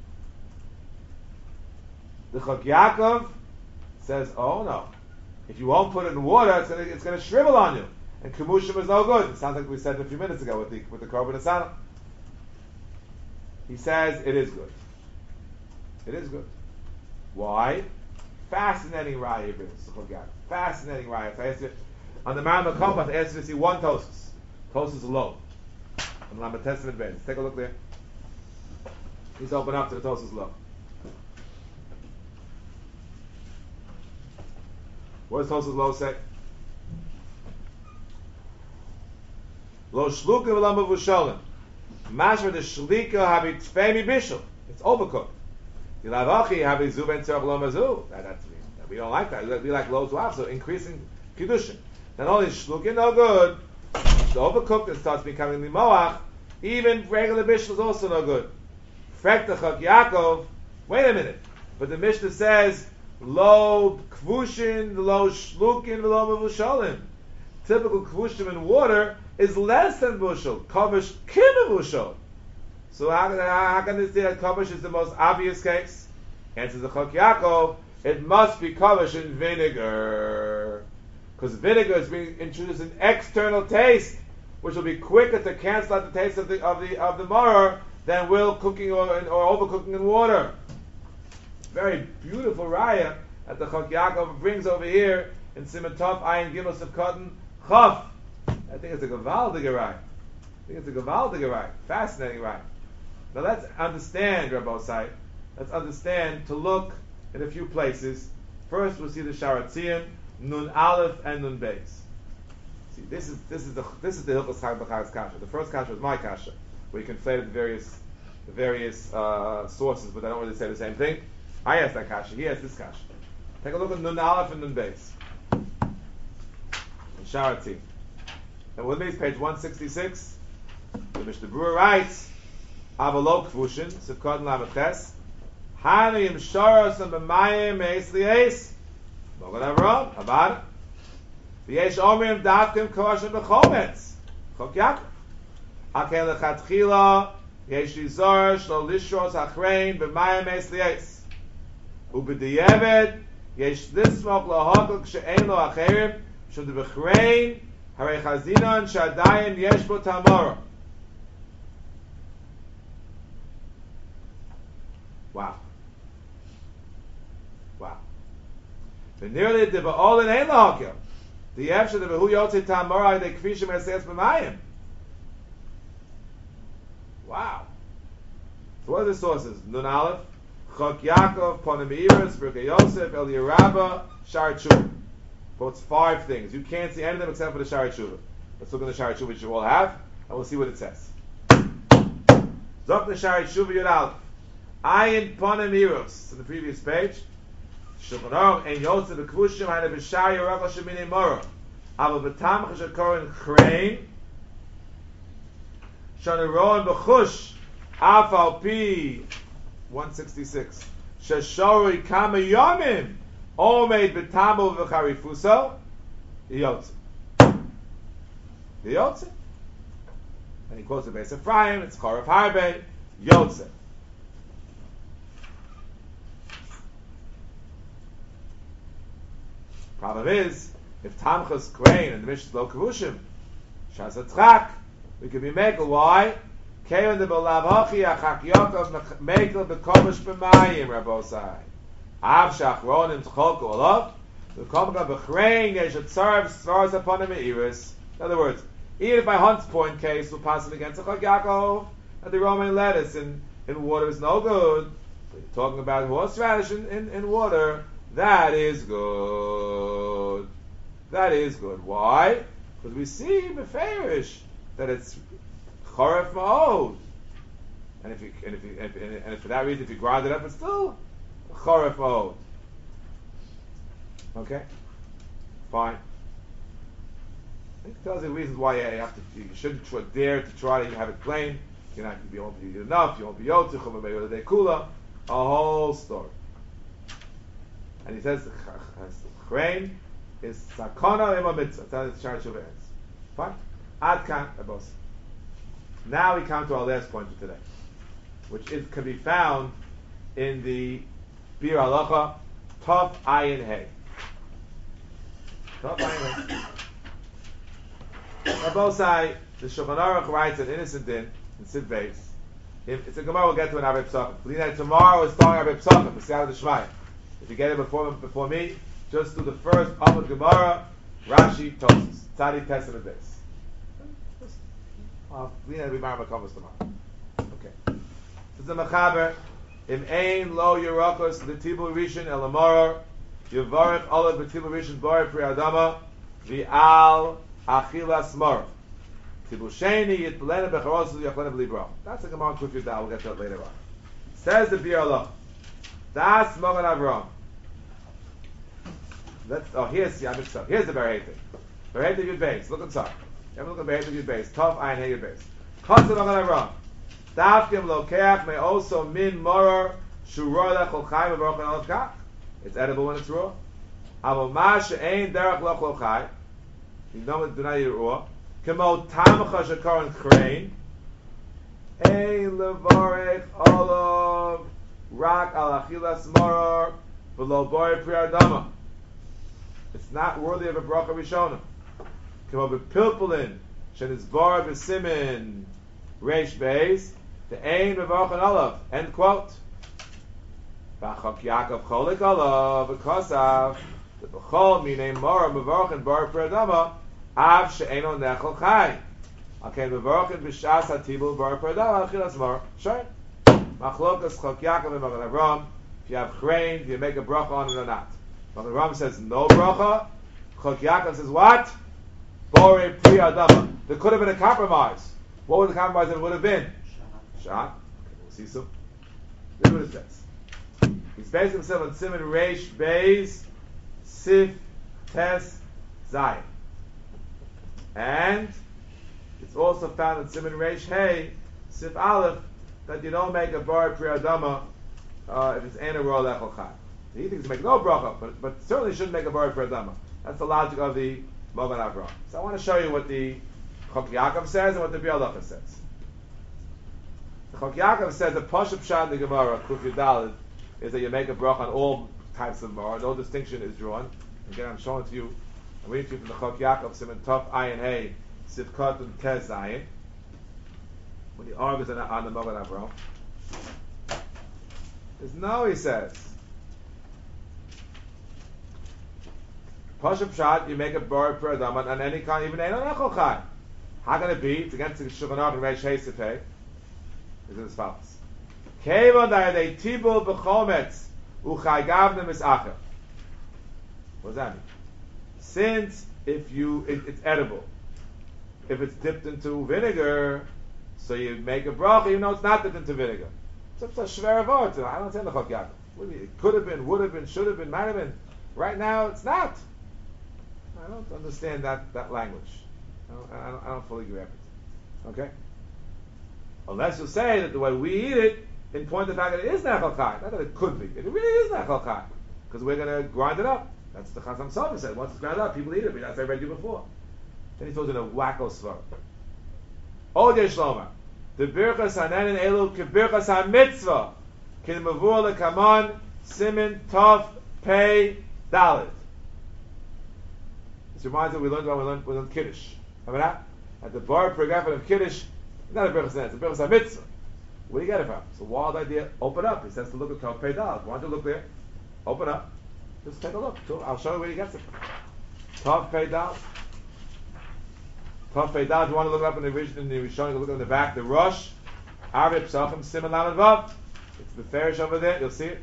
The Chok Yaakov says, oh no. If you won't put it in water, it's gonna shrivel on you. And Kemushim is no good. It sounds like we said a few minutes ago with the Korban Asana. He says it is good. It is good. Why? Fascinating raya, fascinating raya. So I asked you, on the Mount of Compass, I asked you to see one Tosus. Tosus low. On the Lamed Testament base. Take a look there. Please open up to the Tosus low. What does Tosus low say? Lo shluka v'lo mavushalim. Mashma the shlika havi tfei bishul. It's overcooked. Yilavachi havi zu ben tzarach lo mazu. We don't like that. We like lo zuav, so increasing kedushin. Not only is shluka no good, it's overcooked and starts becoming limoach. Even regular bishul is also no good. Frek the Chok Yaakov. Wait a minute. But the Mishnah says lo kvushin, lo shlukin, v'lo mavushalim. Typical kvushim in water is less than bushel. Kavish kimavushel. So how can this say that kavish is the most obvious case? Answers the Chok Yaakov. It must be kavish in vinegar, because vinegar is being introduced an external taste, which will be quicker to cancel out the taste of the maror than will cooking or overcooking in water. Very beautiful raya that the Chok Yaakov brings over here in Siman Tov Ayin Gimel Sivkotin Chaf. I think it's a gewaldige raya. Fascinating raya. Now let's understand, Rabbi Osai. Let's understand to look in a few places. First, we'll see the Sharat Tziyun, Nun Aleph and Nun Beis. See, this is the Hilchos Chag B'Chag's kasha. The first kasha is my kasha, where you conflated the various sources, but they don't really say the same thing. I asked that kasha. He asked this kasha. Take a look at Nun Aleph and Nun Beis. Sharat Tziyun. And with me is page 166. The Mishnah Berurah writes, Avalok Kvushin, Sivkot Lameches, Hanayim Shoros and B'mayim Meis Li'es, Mogan Avram, Abad, V'yesh Omrim Davkim Kosher B'chometz, Chok Yaakov, Hakel Lechatchila, Yesh Lizor, Shlo Lishros Achrein, B'mayim Meis Li'es, U'B'Diyevet, Yesh Lismok Lahokok She'en Lo Acherim, Shud B'chrein, Harei Chazinon Shadayin Yesh Bo Tamora. Wow. The nearly the Ba'ol and Ein Lahokil. The Yevsha the Behu Yotze Tamora the Kvishim Eses B'mayim. Wow. So what are the sources? Nun Aleph, Chok Yaakov, Ponim Eiros, Birkei Yosef, El Yerabah, Shar Tshuva. Quotes 5 things. You can't see any of them except for the Shar Tshuva. Let's look at the Shar Tshuva which you all have, and we'll see what it says. Zok the Shar Tshuva Yud Aleph. Ayin Ponim Eiros. In the previous page. Shulchan Aruch Ein Yotze B'Kvushim Hayne B'Shar Yerachah Sheminei Mora. Ava B'Tamach Shekorin Chrein. Shana Roan B'Chush. Af Al Pi 166. Sheshori Kama Yomim. Omeid B'Tamul V'Charifuso. Yotze. Yotze. And he quotes the Beis Ephraim. It's Chorav Harbe. Yotze. Problem is, if Tamchas Krain and the Mishnah Lo Kavushim, Shas Atzchak, we could be Mekel. Why? Kevin the Balav Hachi Achak Yaakov Mekel B'Komish B'Mayim Rabosai. Av Shachronim T'chol Kolov B'Komga B'Chrein Yesh Atzarav Stars upon him Eiros. In other words, even if by Hunt's Point case will pass it against Achak Yaakov and the Roman lettuce in water is no good, but you're talking about horseradish in water. That is good. That is good. Why? Because we see beferish that it's choref ma'od, and if for that reason, if you grind it up, it's still choref ma'od. Okay, fine. It tells you the reasons why you shouldn't dare to try to have it plain. You won't be enough. You won't be yotzich. Maybe the kula. A whole story. And he says, Chrein is sakona ema mitzvah. That's how the Shar Tshuva ends. Fine? Ad kan abos. Now we come to our last point for today, which can be found in the Bir Halacha, Tov Ayin Hey. Tov Ayin Hey. Abosai, the Shulchan Aruch writes an innocent din in Siv Beis. It's a Gemara we'll get to in Arei Pesachim. Tomorrow is starting Arei Pesachim, the Siyat of the Shmai. If you get it before me, just do the first Amud Gemara, Rashi, Tosfos, Tzadi, Pesach, and Beis. We need to be Marma Kovos tomorrow. Okay. This is a Mechaber. Im Ein Lo Yerakos L'Tibul Rishon El Amoror Yevarech Olav B'Tibul Rishon Bori Pri Adama V'Al Achilas Mor Tibul Sheni Yitpelena B'Charosu Yachlena B'Librach. That's a Gemara Kuf Yudah. We'll get to it later on. Says the Bir Allah. Das Mogan Avram. Here's the Berheite. Berheite Yud Beis. Look inside. Have a look at Berheite Yud Beis. Tov Ayin Hey Yud Beis. Chosed Mogan Avram. Davkim Lokeach may also min morer shuror lechol chai mevorach and olav kach. It's edible when it's raw. Avo ma she'ein derech lechol chai. You know it, do not eat it raw. Kemo tamcha shekaron chrein. Ein levarech olav rak al achilas morer v'lo bori pri adama. It's not worthy of a bracha rishona. Kemo bepilpulin shenizbar b'simin reish beis. The ain mevorach and olav. End quote. V'achok Yaakov cholik olav v'kosav the b'chol minei mora mevorach and bar perdama av she'eno nechol chai. Okay, mevorach and b'shas hatibul bar perdama achilas mora. Sure. Machlokas chok Yaakov and Magen Avram. If you have chrein, do you make a bracha on it or not? Magen Avram says no bracha. Chok Yaakov says what? Bore pri adama. There could have been a compromise. What would the compromise it would have been? Shot. Okay, we'll see soon. This is what it says. He's based himself on Simon Reish Beis Sif Tes Zayin. And it's also found in Siman Reish Hey, Sif Aleph, that you don't make a bar pri adama if it's Ein Roa Lechol Chai. He thinks to make no bracha, but certainly shouldn't make a bar pri adama. That's the logic of the Mogan Avraham. So I want to show you what the Chok Yaakov says and what the Biur Halacha says. The Chok Yaakov says the Pashup Pshat in the Gemara, Kuf Yudalid, is that you make a bracha on all types of bar. No distinction is drawn. Again, I'm showing it to you. I'm reading to you from the Chok Yaakov, Siman Tov Ayin Hey, Sivkot and Tez Zayin. When he argues on the Mogan Avraham, there's no, he says. Pashup Pshat, you make a bar per Adama on any kind, even Ein Echol Chai. How can it be? It's against the Shulchan Aruch and Reish Hey Sifei. It's as follows. Kevon da'yadei tibul b'chometz u'chai gavnem is acher. What does that mean? Since it's edible, if it's dipped into vinegar, so you make a bracha even though it's not dipped into vinegar. So it's a shver avot. I don't understand the Chok Yaakov. What do you mean? It could have been, would have been, should have been, might have been. Right now, it's not. I don't understand that language. I don't fully grab it. Okay? Unless you say that the way we eat it, in point of the fact that it is Nechal Chai. Not that it could be. It really is Nechal Chai. Because we're going to grind it up. That's the Chazam Sofer said. Once it's ground up, people eat it. That's what I read you before. Then he throws in a wacko svar. Odeh Shlomo. The Birchas Hanenin Elu Kebirchas HaMitzvah. Kin Mavur LeKamon Simin Tov Pei Dalet. This reminds us we learned Kiddush. Remember that? At the bar pregafen of Kiddush, it's not a Birchas Hanenin, it's a Birchas HaMitzvah. Where do you get it from? It's a wild idea. Open up. He says to look at Tov Pei Dalet. Why don't you look there? Open up. Just take a look. I'll show you where he gets it from. Tov Pei Dalet. Tov Pei Dalet. You want to look it up in the Rishon, you look in the back. The Rosh, Arvei Psachim, Siman Lamed Vav. It's the Farish over there. You'll see it.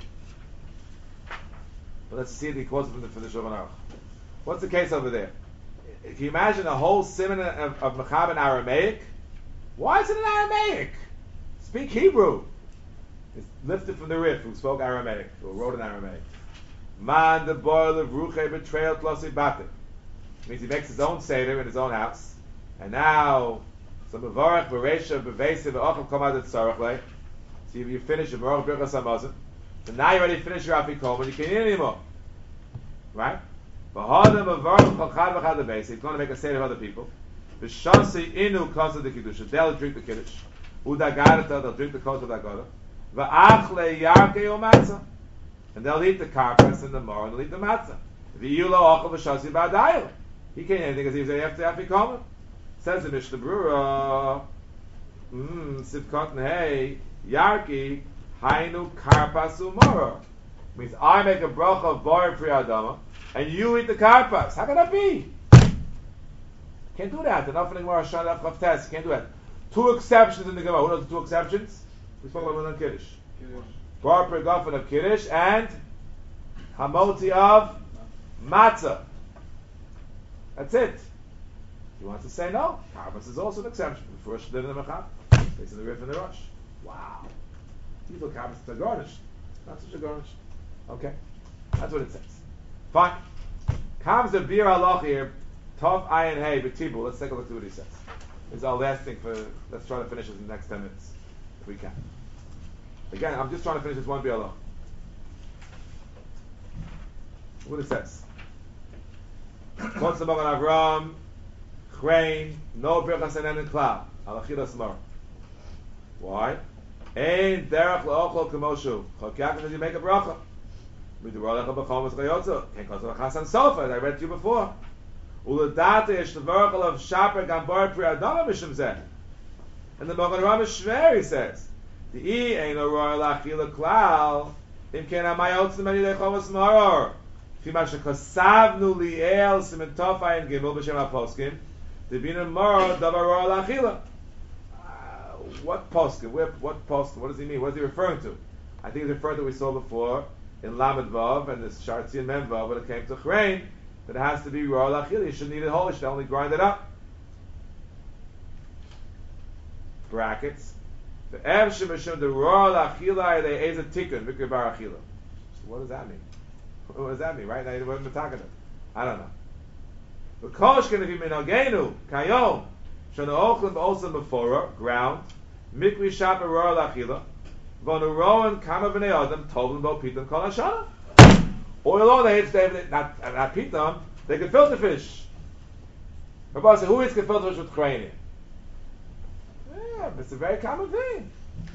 But let's see if he quotes it from the Shulchan Aruch. What's the case over there? If you imagine a whole simon of Mechab in Aramaic, why is it in Aramaic? Speak Hebrew. It's lifted from the Rif, who spoke Aramaic, who wrote in Aramaic. Man the boil of Ruche betrayal tlosi batik. Means he makes his own seder in his own house, and now some mevarach bereisha bevesiv ve'ochel komad tzarachle. See if you finish your Merach Birchas Hamazon. So now you already finished your Afikoman, and you can't eat anymore, right? He's going to make a seder of other people. V'shasi inu kosa the Kiddush. They'll drink the Kiddush. Udagarata, they'll drink the kosa of Dagarata. V'achle yarkei o matzah. And they'll eat the karpas and the mar, and they'll eat the matzah. V'yulo ochel v'shasi ba'adayil. He can't eat anything because he's after Afikoman. Says the Mishnah Brura, Sivkot and Hey, Yarki, Hainu karpas umara. Means I make a bracha of bar pri adama, and you eat the karpas. How can that be? Can't do that. Enough in the Gemara Shana Chav Tes. Can't do that. Two exceptions in the Gemara. Who knows the two exceptions? We spoke about one on Kiddush. Bar pri gafen of Kiddush and hamoti of matzah. That's it. He wants to say no. Karpas is also an exception. The first did in the Mechab, based on the Rif and the Rosh. Wow. These are karpas that are garnished. Not such a garnish. Okay? That's what it says. Fine. Comes the Biur Halacha here. Tov Ayin Hey B'Tibul. Let's take a look at what he says. This is our last thing let's try to finish this in the next 10 minutes. If we can. Again, I'm just trying to finish this one Biur Halacha. What it says. What's the Mogan Avraham? Chrein. No Birchas Hanenin Klal. Alachilas Mar. Why? Ein derech le'ochel k'moshu. Chok Yaakov says you make a bracha. Midurar lecha b'chomas chayotzo. Can't cause a chasan sofa, as I read to you before. Uladate yesh levarachel of shaper gambar pri adama mishum zeh. And the Mogan Avraham Shver, he says, the I ein oror la'achila klal im ken ha'mayotzo meni lechomas maror. Fima shekosavnu li'el simen tofayim gimel b'shem ha'poskim t'bina maror davar oror la'achila. What poskim? What poskim? What does he mean? What is he referring to? I think he's referring to what we saw before in Lamed Vav and this Shartzi and Mem Vav when it came to Chrein, that it has to be Roar Lachil. You shouldn't eat it whole. You should only grind it up. Brackets. The Ev Shemashim the Roar Lachila they is a tikkun Mikra Bar Achila. What does that mean? What does that mean? Right now you wasn't talking. I don't know. The koshken if you minagenu kayom shana ochlim also before ground mikri shaper roar lachila v'onu roan kama b'nei adam tovim bo pitam kol hashana. Oil on they not pitam they can filter fish. Rabbi said, who is can filter fish with crane? Yeah, it's a very common thing.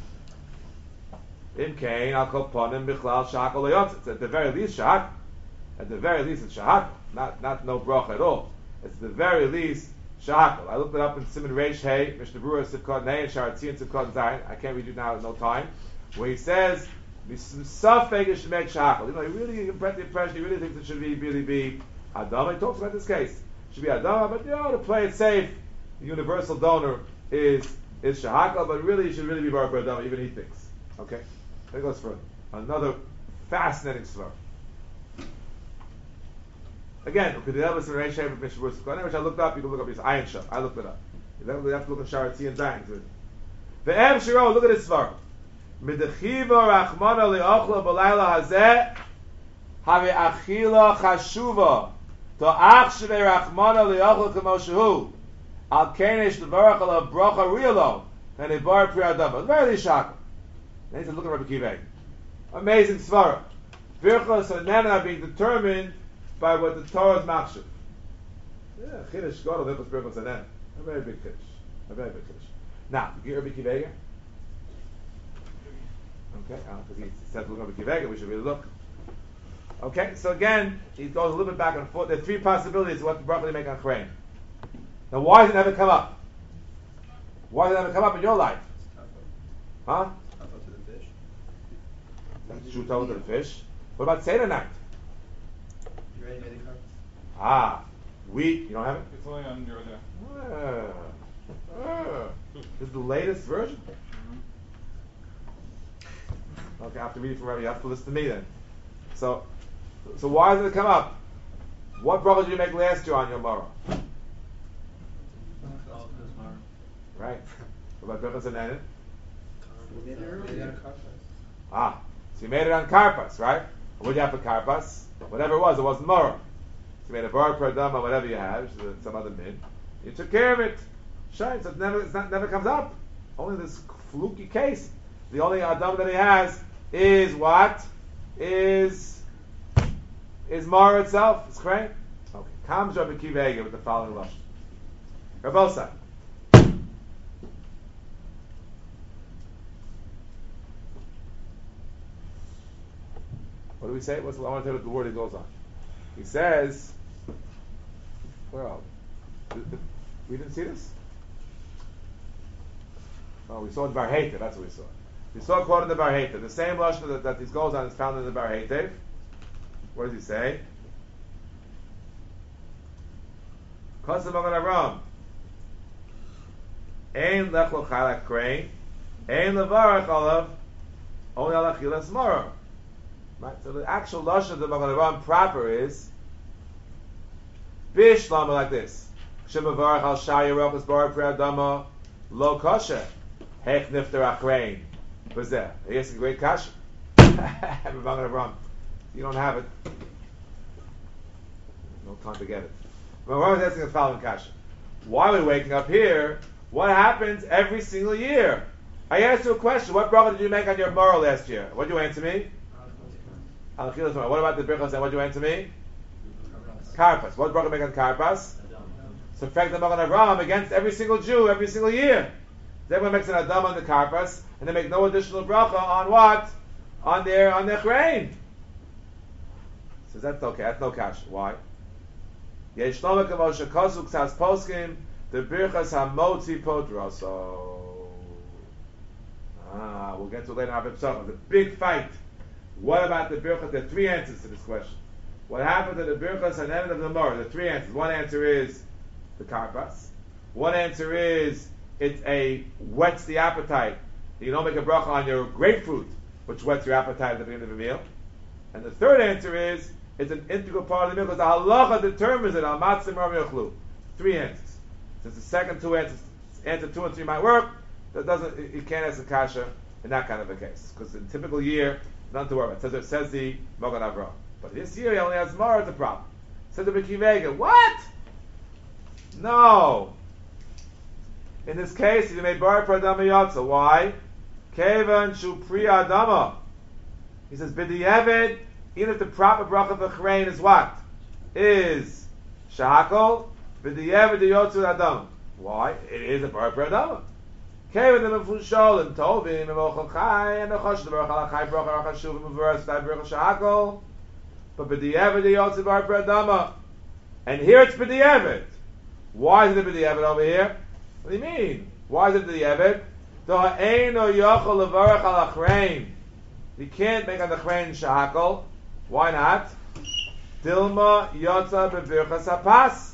In Cain, I'll call ponim bichlal shakal loyotz. At the very least shak. At the very least it's shakal. Not no bracha at all. It's the very least shakal. I looked it up in Simon Reish Hey, Mishnah Berurah Sivkot Nei and Sharatzi and Sivkot Zayin. I can't read you now, no time. Where he says, "Safek should make shakal." You know, he really get the impression he really thinks it should really be Adama. He talks about this case. It should be Adama, but to play it safe, the universal donor is shahakal, but really it should really be Bar Adama. Even he thinks. Okay. There goes for another fascinating svar. Again, which I looked up, you can look up his Ayin Shah. I looked it up. You have to look at Sharatzi and Zayin. The Ev Shiro, look at this svar. Midchiva Rachmana li'ochla b'layla hazeh have achila chashuva to achshve Rachmana li'ochla kamo shehu al kenesh levarach ala bracha rialo and a bar pri adama. Very shocking. Then he said, look at Rabbi Kivay. Amazing svara. Birchos and Nana are being determined by what the Torah is machshav. Yeah, Chiddush Gadol, Birchos, Birchos and Nana. A very big Chiddush. A very big Chiddush. Now, you get Rabbi Kivay? Okay, because he said look at Rabbi Kivay, we should really look. Okay, so again, he goes a little bit back and forth. There are three possibilities of what the bracha they make on Chrein. Now, why does it never come up? Why does it never come up in your life? Huh? That's true to the fish. What about Seder night? You ready to make the Ah, wheat. You don't have it? It's only on your there. This is the latest version? Okay, I have to read it from Rabbi. You have to listen to me then. So why does it come up? What bracha did you make last year on your morrow? Right. What about Birchos and Nana? Ah, so you made it on Karpas, right? What did you have for Karpas? Whatever it wasn't Morah. So you made a bar per dama, whatever you have, which is some other min. You took care of it. Shine, so it never comes up. Only this fluky case. The only adam that he has is what? Is Morah itself. It's great. Okay. Comes Rabbi Kiva with the following lashon. Rabosai. What do we say? I want to tell you the word he goes on. He says, where are we? We didn't see this? Oh, we saw in Bar Heitev, that's what we saw. We saw a quote in the Bar Heitev. The same lashon that this goes on is found in the Bar Heitev. What does he say? Kosev Magen Avram. Ein lechlo chalak krein, ein levarach olav, only alachilas morah. Right? So the actual lashon of the Magen Avram proper is Bishlama like this. Shemavarach al shaya rochas bar pri adama lo kosher hech nifter achrein. What's that? Here's a great kasha. Magen Avram. You don't have it. No time to get it. Magen Avram is asking the following kasha. Why are we waking up here? What happens every single year? I asked you a question. What bracha did you make on your morrow last year? What did you answer me? What about the Birchos? What did you answer me? Karpas. What bracha make on Karpas? So in fact, the Magen Avram against every single Jew every single year. Everyone makes an Adam on the Karpas, and they make no additional bracha on what? On their Chrein. So that's okay. That's no cash. Why? Yesh Shlomah Kavosha Kosuk Sas Poskim the Birchos Hamotzi Podraso. We'll get to it later on. The big fight. What about the Birchos? There are three answers to this question. What happened to the Birchos and end of the Morah? There are three answers. One answer is the Karpas. One answer is it whets the appetite. You don't make a bracha on your grapefruit, which whets your appetite at the beginning of a meal. And the third answer is it's an integral part of the meal because the halacha determines it. Al matzim rav yochlu. Three answers. Since the second two answers, answer 2 and 3 might work, you can't ask a kasha in that kind of a case because in a typical year, nothing to worry about. It says the Magen Avram. But this year he only has Morah as a problem. Says the B'kivega, what? No. In this case, you made bar per adama yotza. Why? Kevan shu pri adama. He says, b'di'evid, even if the proper bracha of the chrein is what? Is shahakol, b'di'evid yotzu adama. Why? It is a bar per adama. Kevan the mefushol and tovim and mochel chai and the chosh the bracha la chai bracha rachashuv and mevuras that bracha shahakol. But b'di'evid yotzu bar per adama. And here it's b'di'evid. Why is it b'di'evid over here? What do you mean? Why is it b'di'evid? Do'eino yochel levarach al achrein. You can't make on the chrein shahakol. Why not? Dilma yotza b'virchas hapas.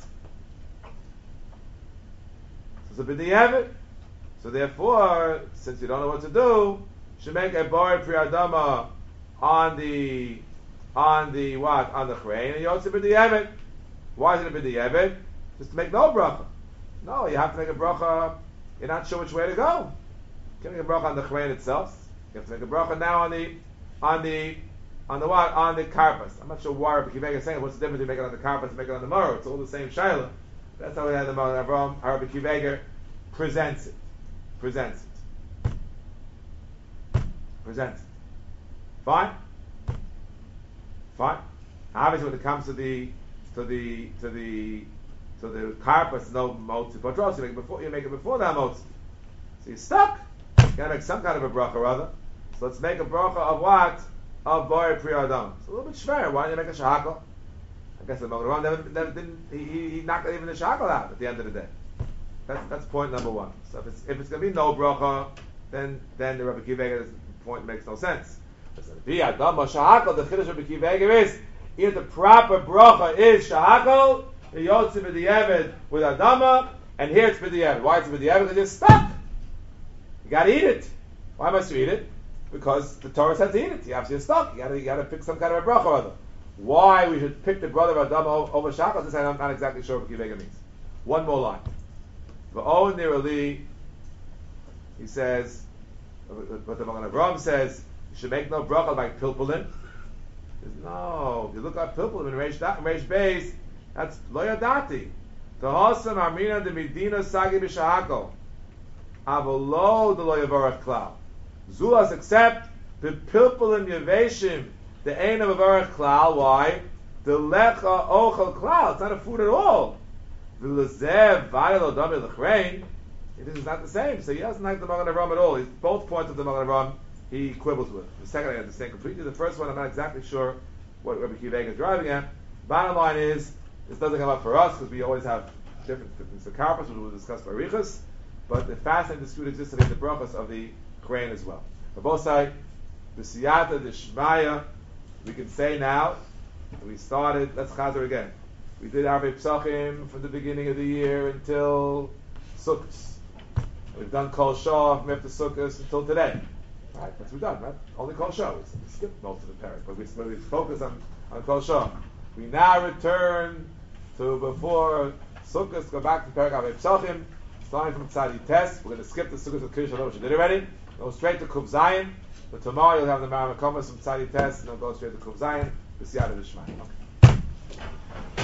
So it's a b'di'evid. So therefore, since you don't know what to do, you should make a bari pri adama on the what? On the chrein, and yotza b'di'evid. Why is it a b'di'evid? Just to make no bracha. No, you have to make a bracha. You're not sure which way to go. You can't make a bracha on the chrein itself. You have to make a bracha now on the what? On the karpas. I'm not sure why Rabbi Kiva is saying what's the difference between making it on the karpas and making it on the maror. It's all the same shaila. That's how we had the maror. Avraham, Rabbi Kiva presents it. Fine. Obviously, when it comes to the karpas, no motzei patros. You make it before that motzei. So you're stuck. You gotta make some kind of a bracha or other. So let's make a bracha of what? Of bari pri adam. It's a little bit schwer. Why don't you make a shahakol? I guess the Magen never didn't. He knocked even the shahakol out at the end of the day. That's point number one. So if it's going to be no bracha, then the Rabbi Kiva point makes no sense. The chiddush Rabbi Kiva is if the proper bracha is shahakol, the yotzi b'di'evid with adama, and here it's b'di'evid. Why it's b'di'evid? Because you're stuck. You got to eat it. Why must you eat it? Because the Torah says to eat it. You have to stuck. You got to pick some kind of a bracha or other. Why we should pick the brother of adama over shahakol? This I'm not exactly sure what Kiva means. One more line. V'o nirali, he says, but the Magen Avraham says, you should make no bracha like pilpulin. No, if you look at pilpulin in Reish Beis, that's lo yadati. Tahosam armina de medina sagi b'shahakol. Avolo de lo yavarach klal. Zulas except the pilpulin yaveshim, the ein of yavarach klal. Why? The lecha ochel klal. It's not a food at all. It is not the same. So he doesn't like the Magen Avraham at all. Both points of the Magen Avraham he quibbles with. The second I understand completely. The first one I'm not exactly sure what Rabbi Kiva is driving at. Bottom line is, this doesn't come up for us because we always have different things. The karpas, which we'll discuss by Riches, but the fascinating dispute existed in the brachas of the Kohen as well. But both sides, the siyata, the shmaya, we can say now, we started, let's chazer again. We did Arvei Psachim from the beginning of the year until Sukkot. We've done Kol Shah from after Sukkot until today. Right, that's what we've done, right? Only Kol Shah. We skipped most of the parak, but we focus on Kol Shah. We now return to before Sukkot, go back to parak Arvei Psachim, starting from Tzadi Tes. We're going to skip the Sukkot of Kiddush, which we did already. Go straight to Kuv Zayin. But tomorrow you'll have the Maram Komas from Tzadi Tes, and then go straight to Kuv Zayin. B'siyata B'shmai. Okay.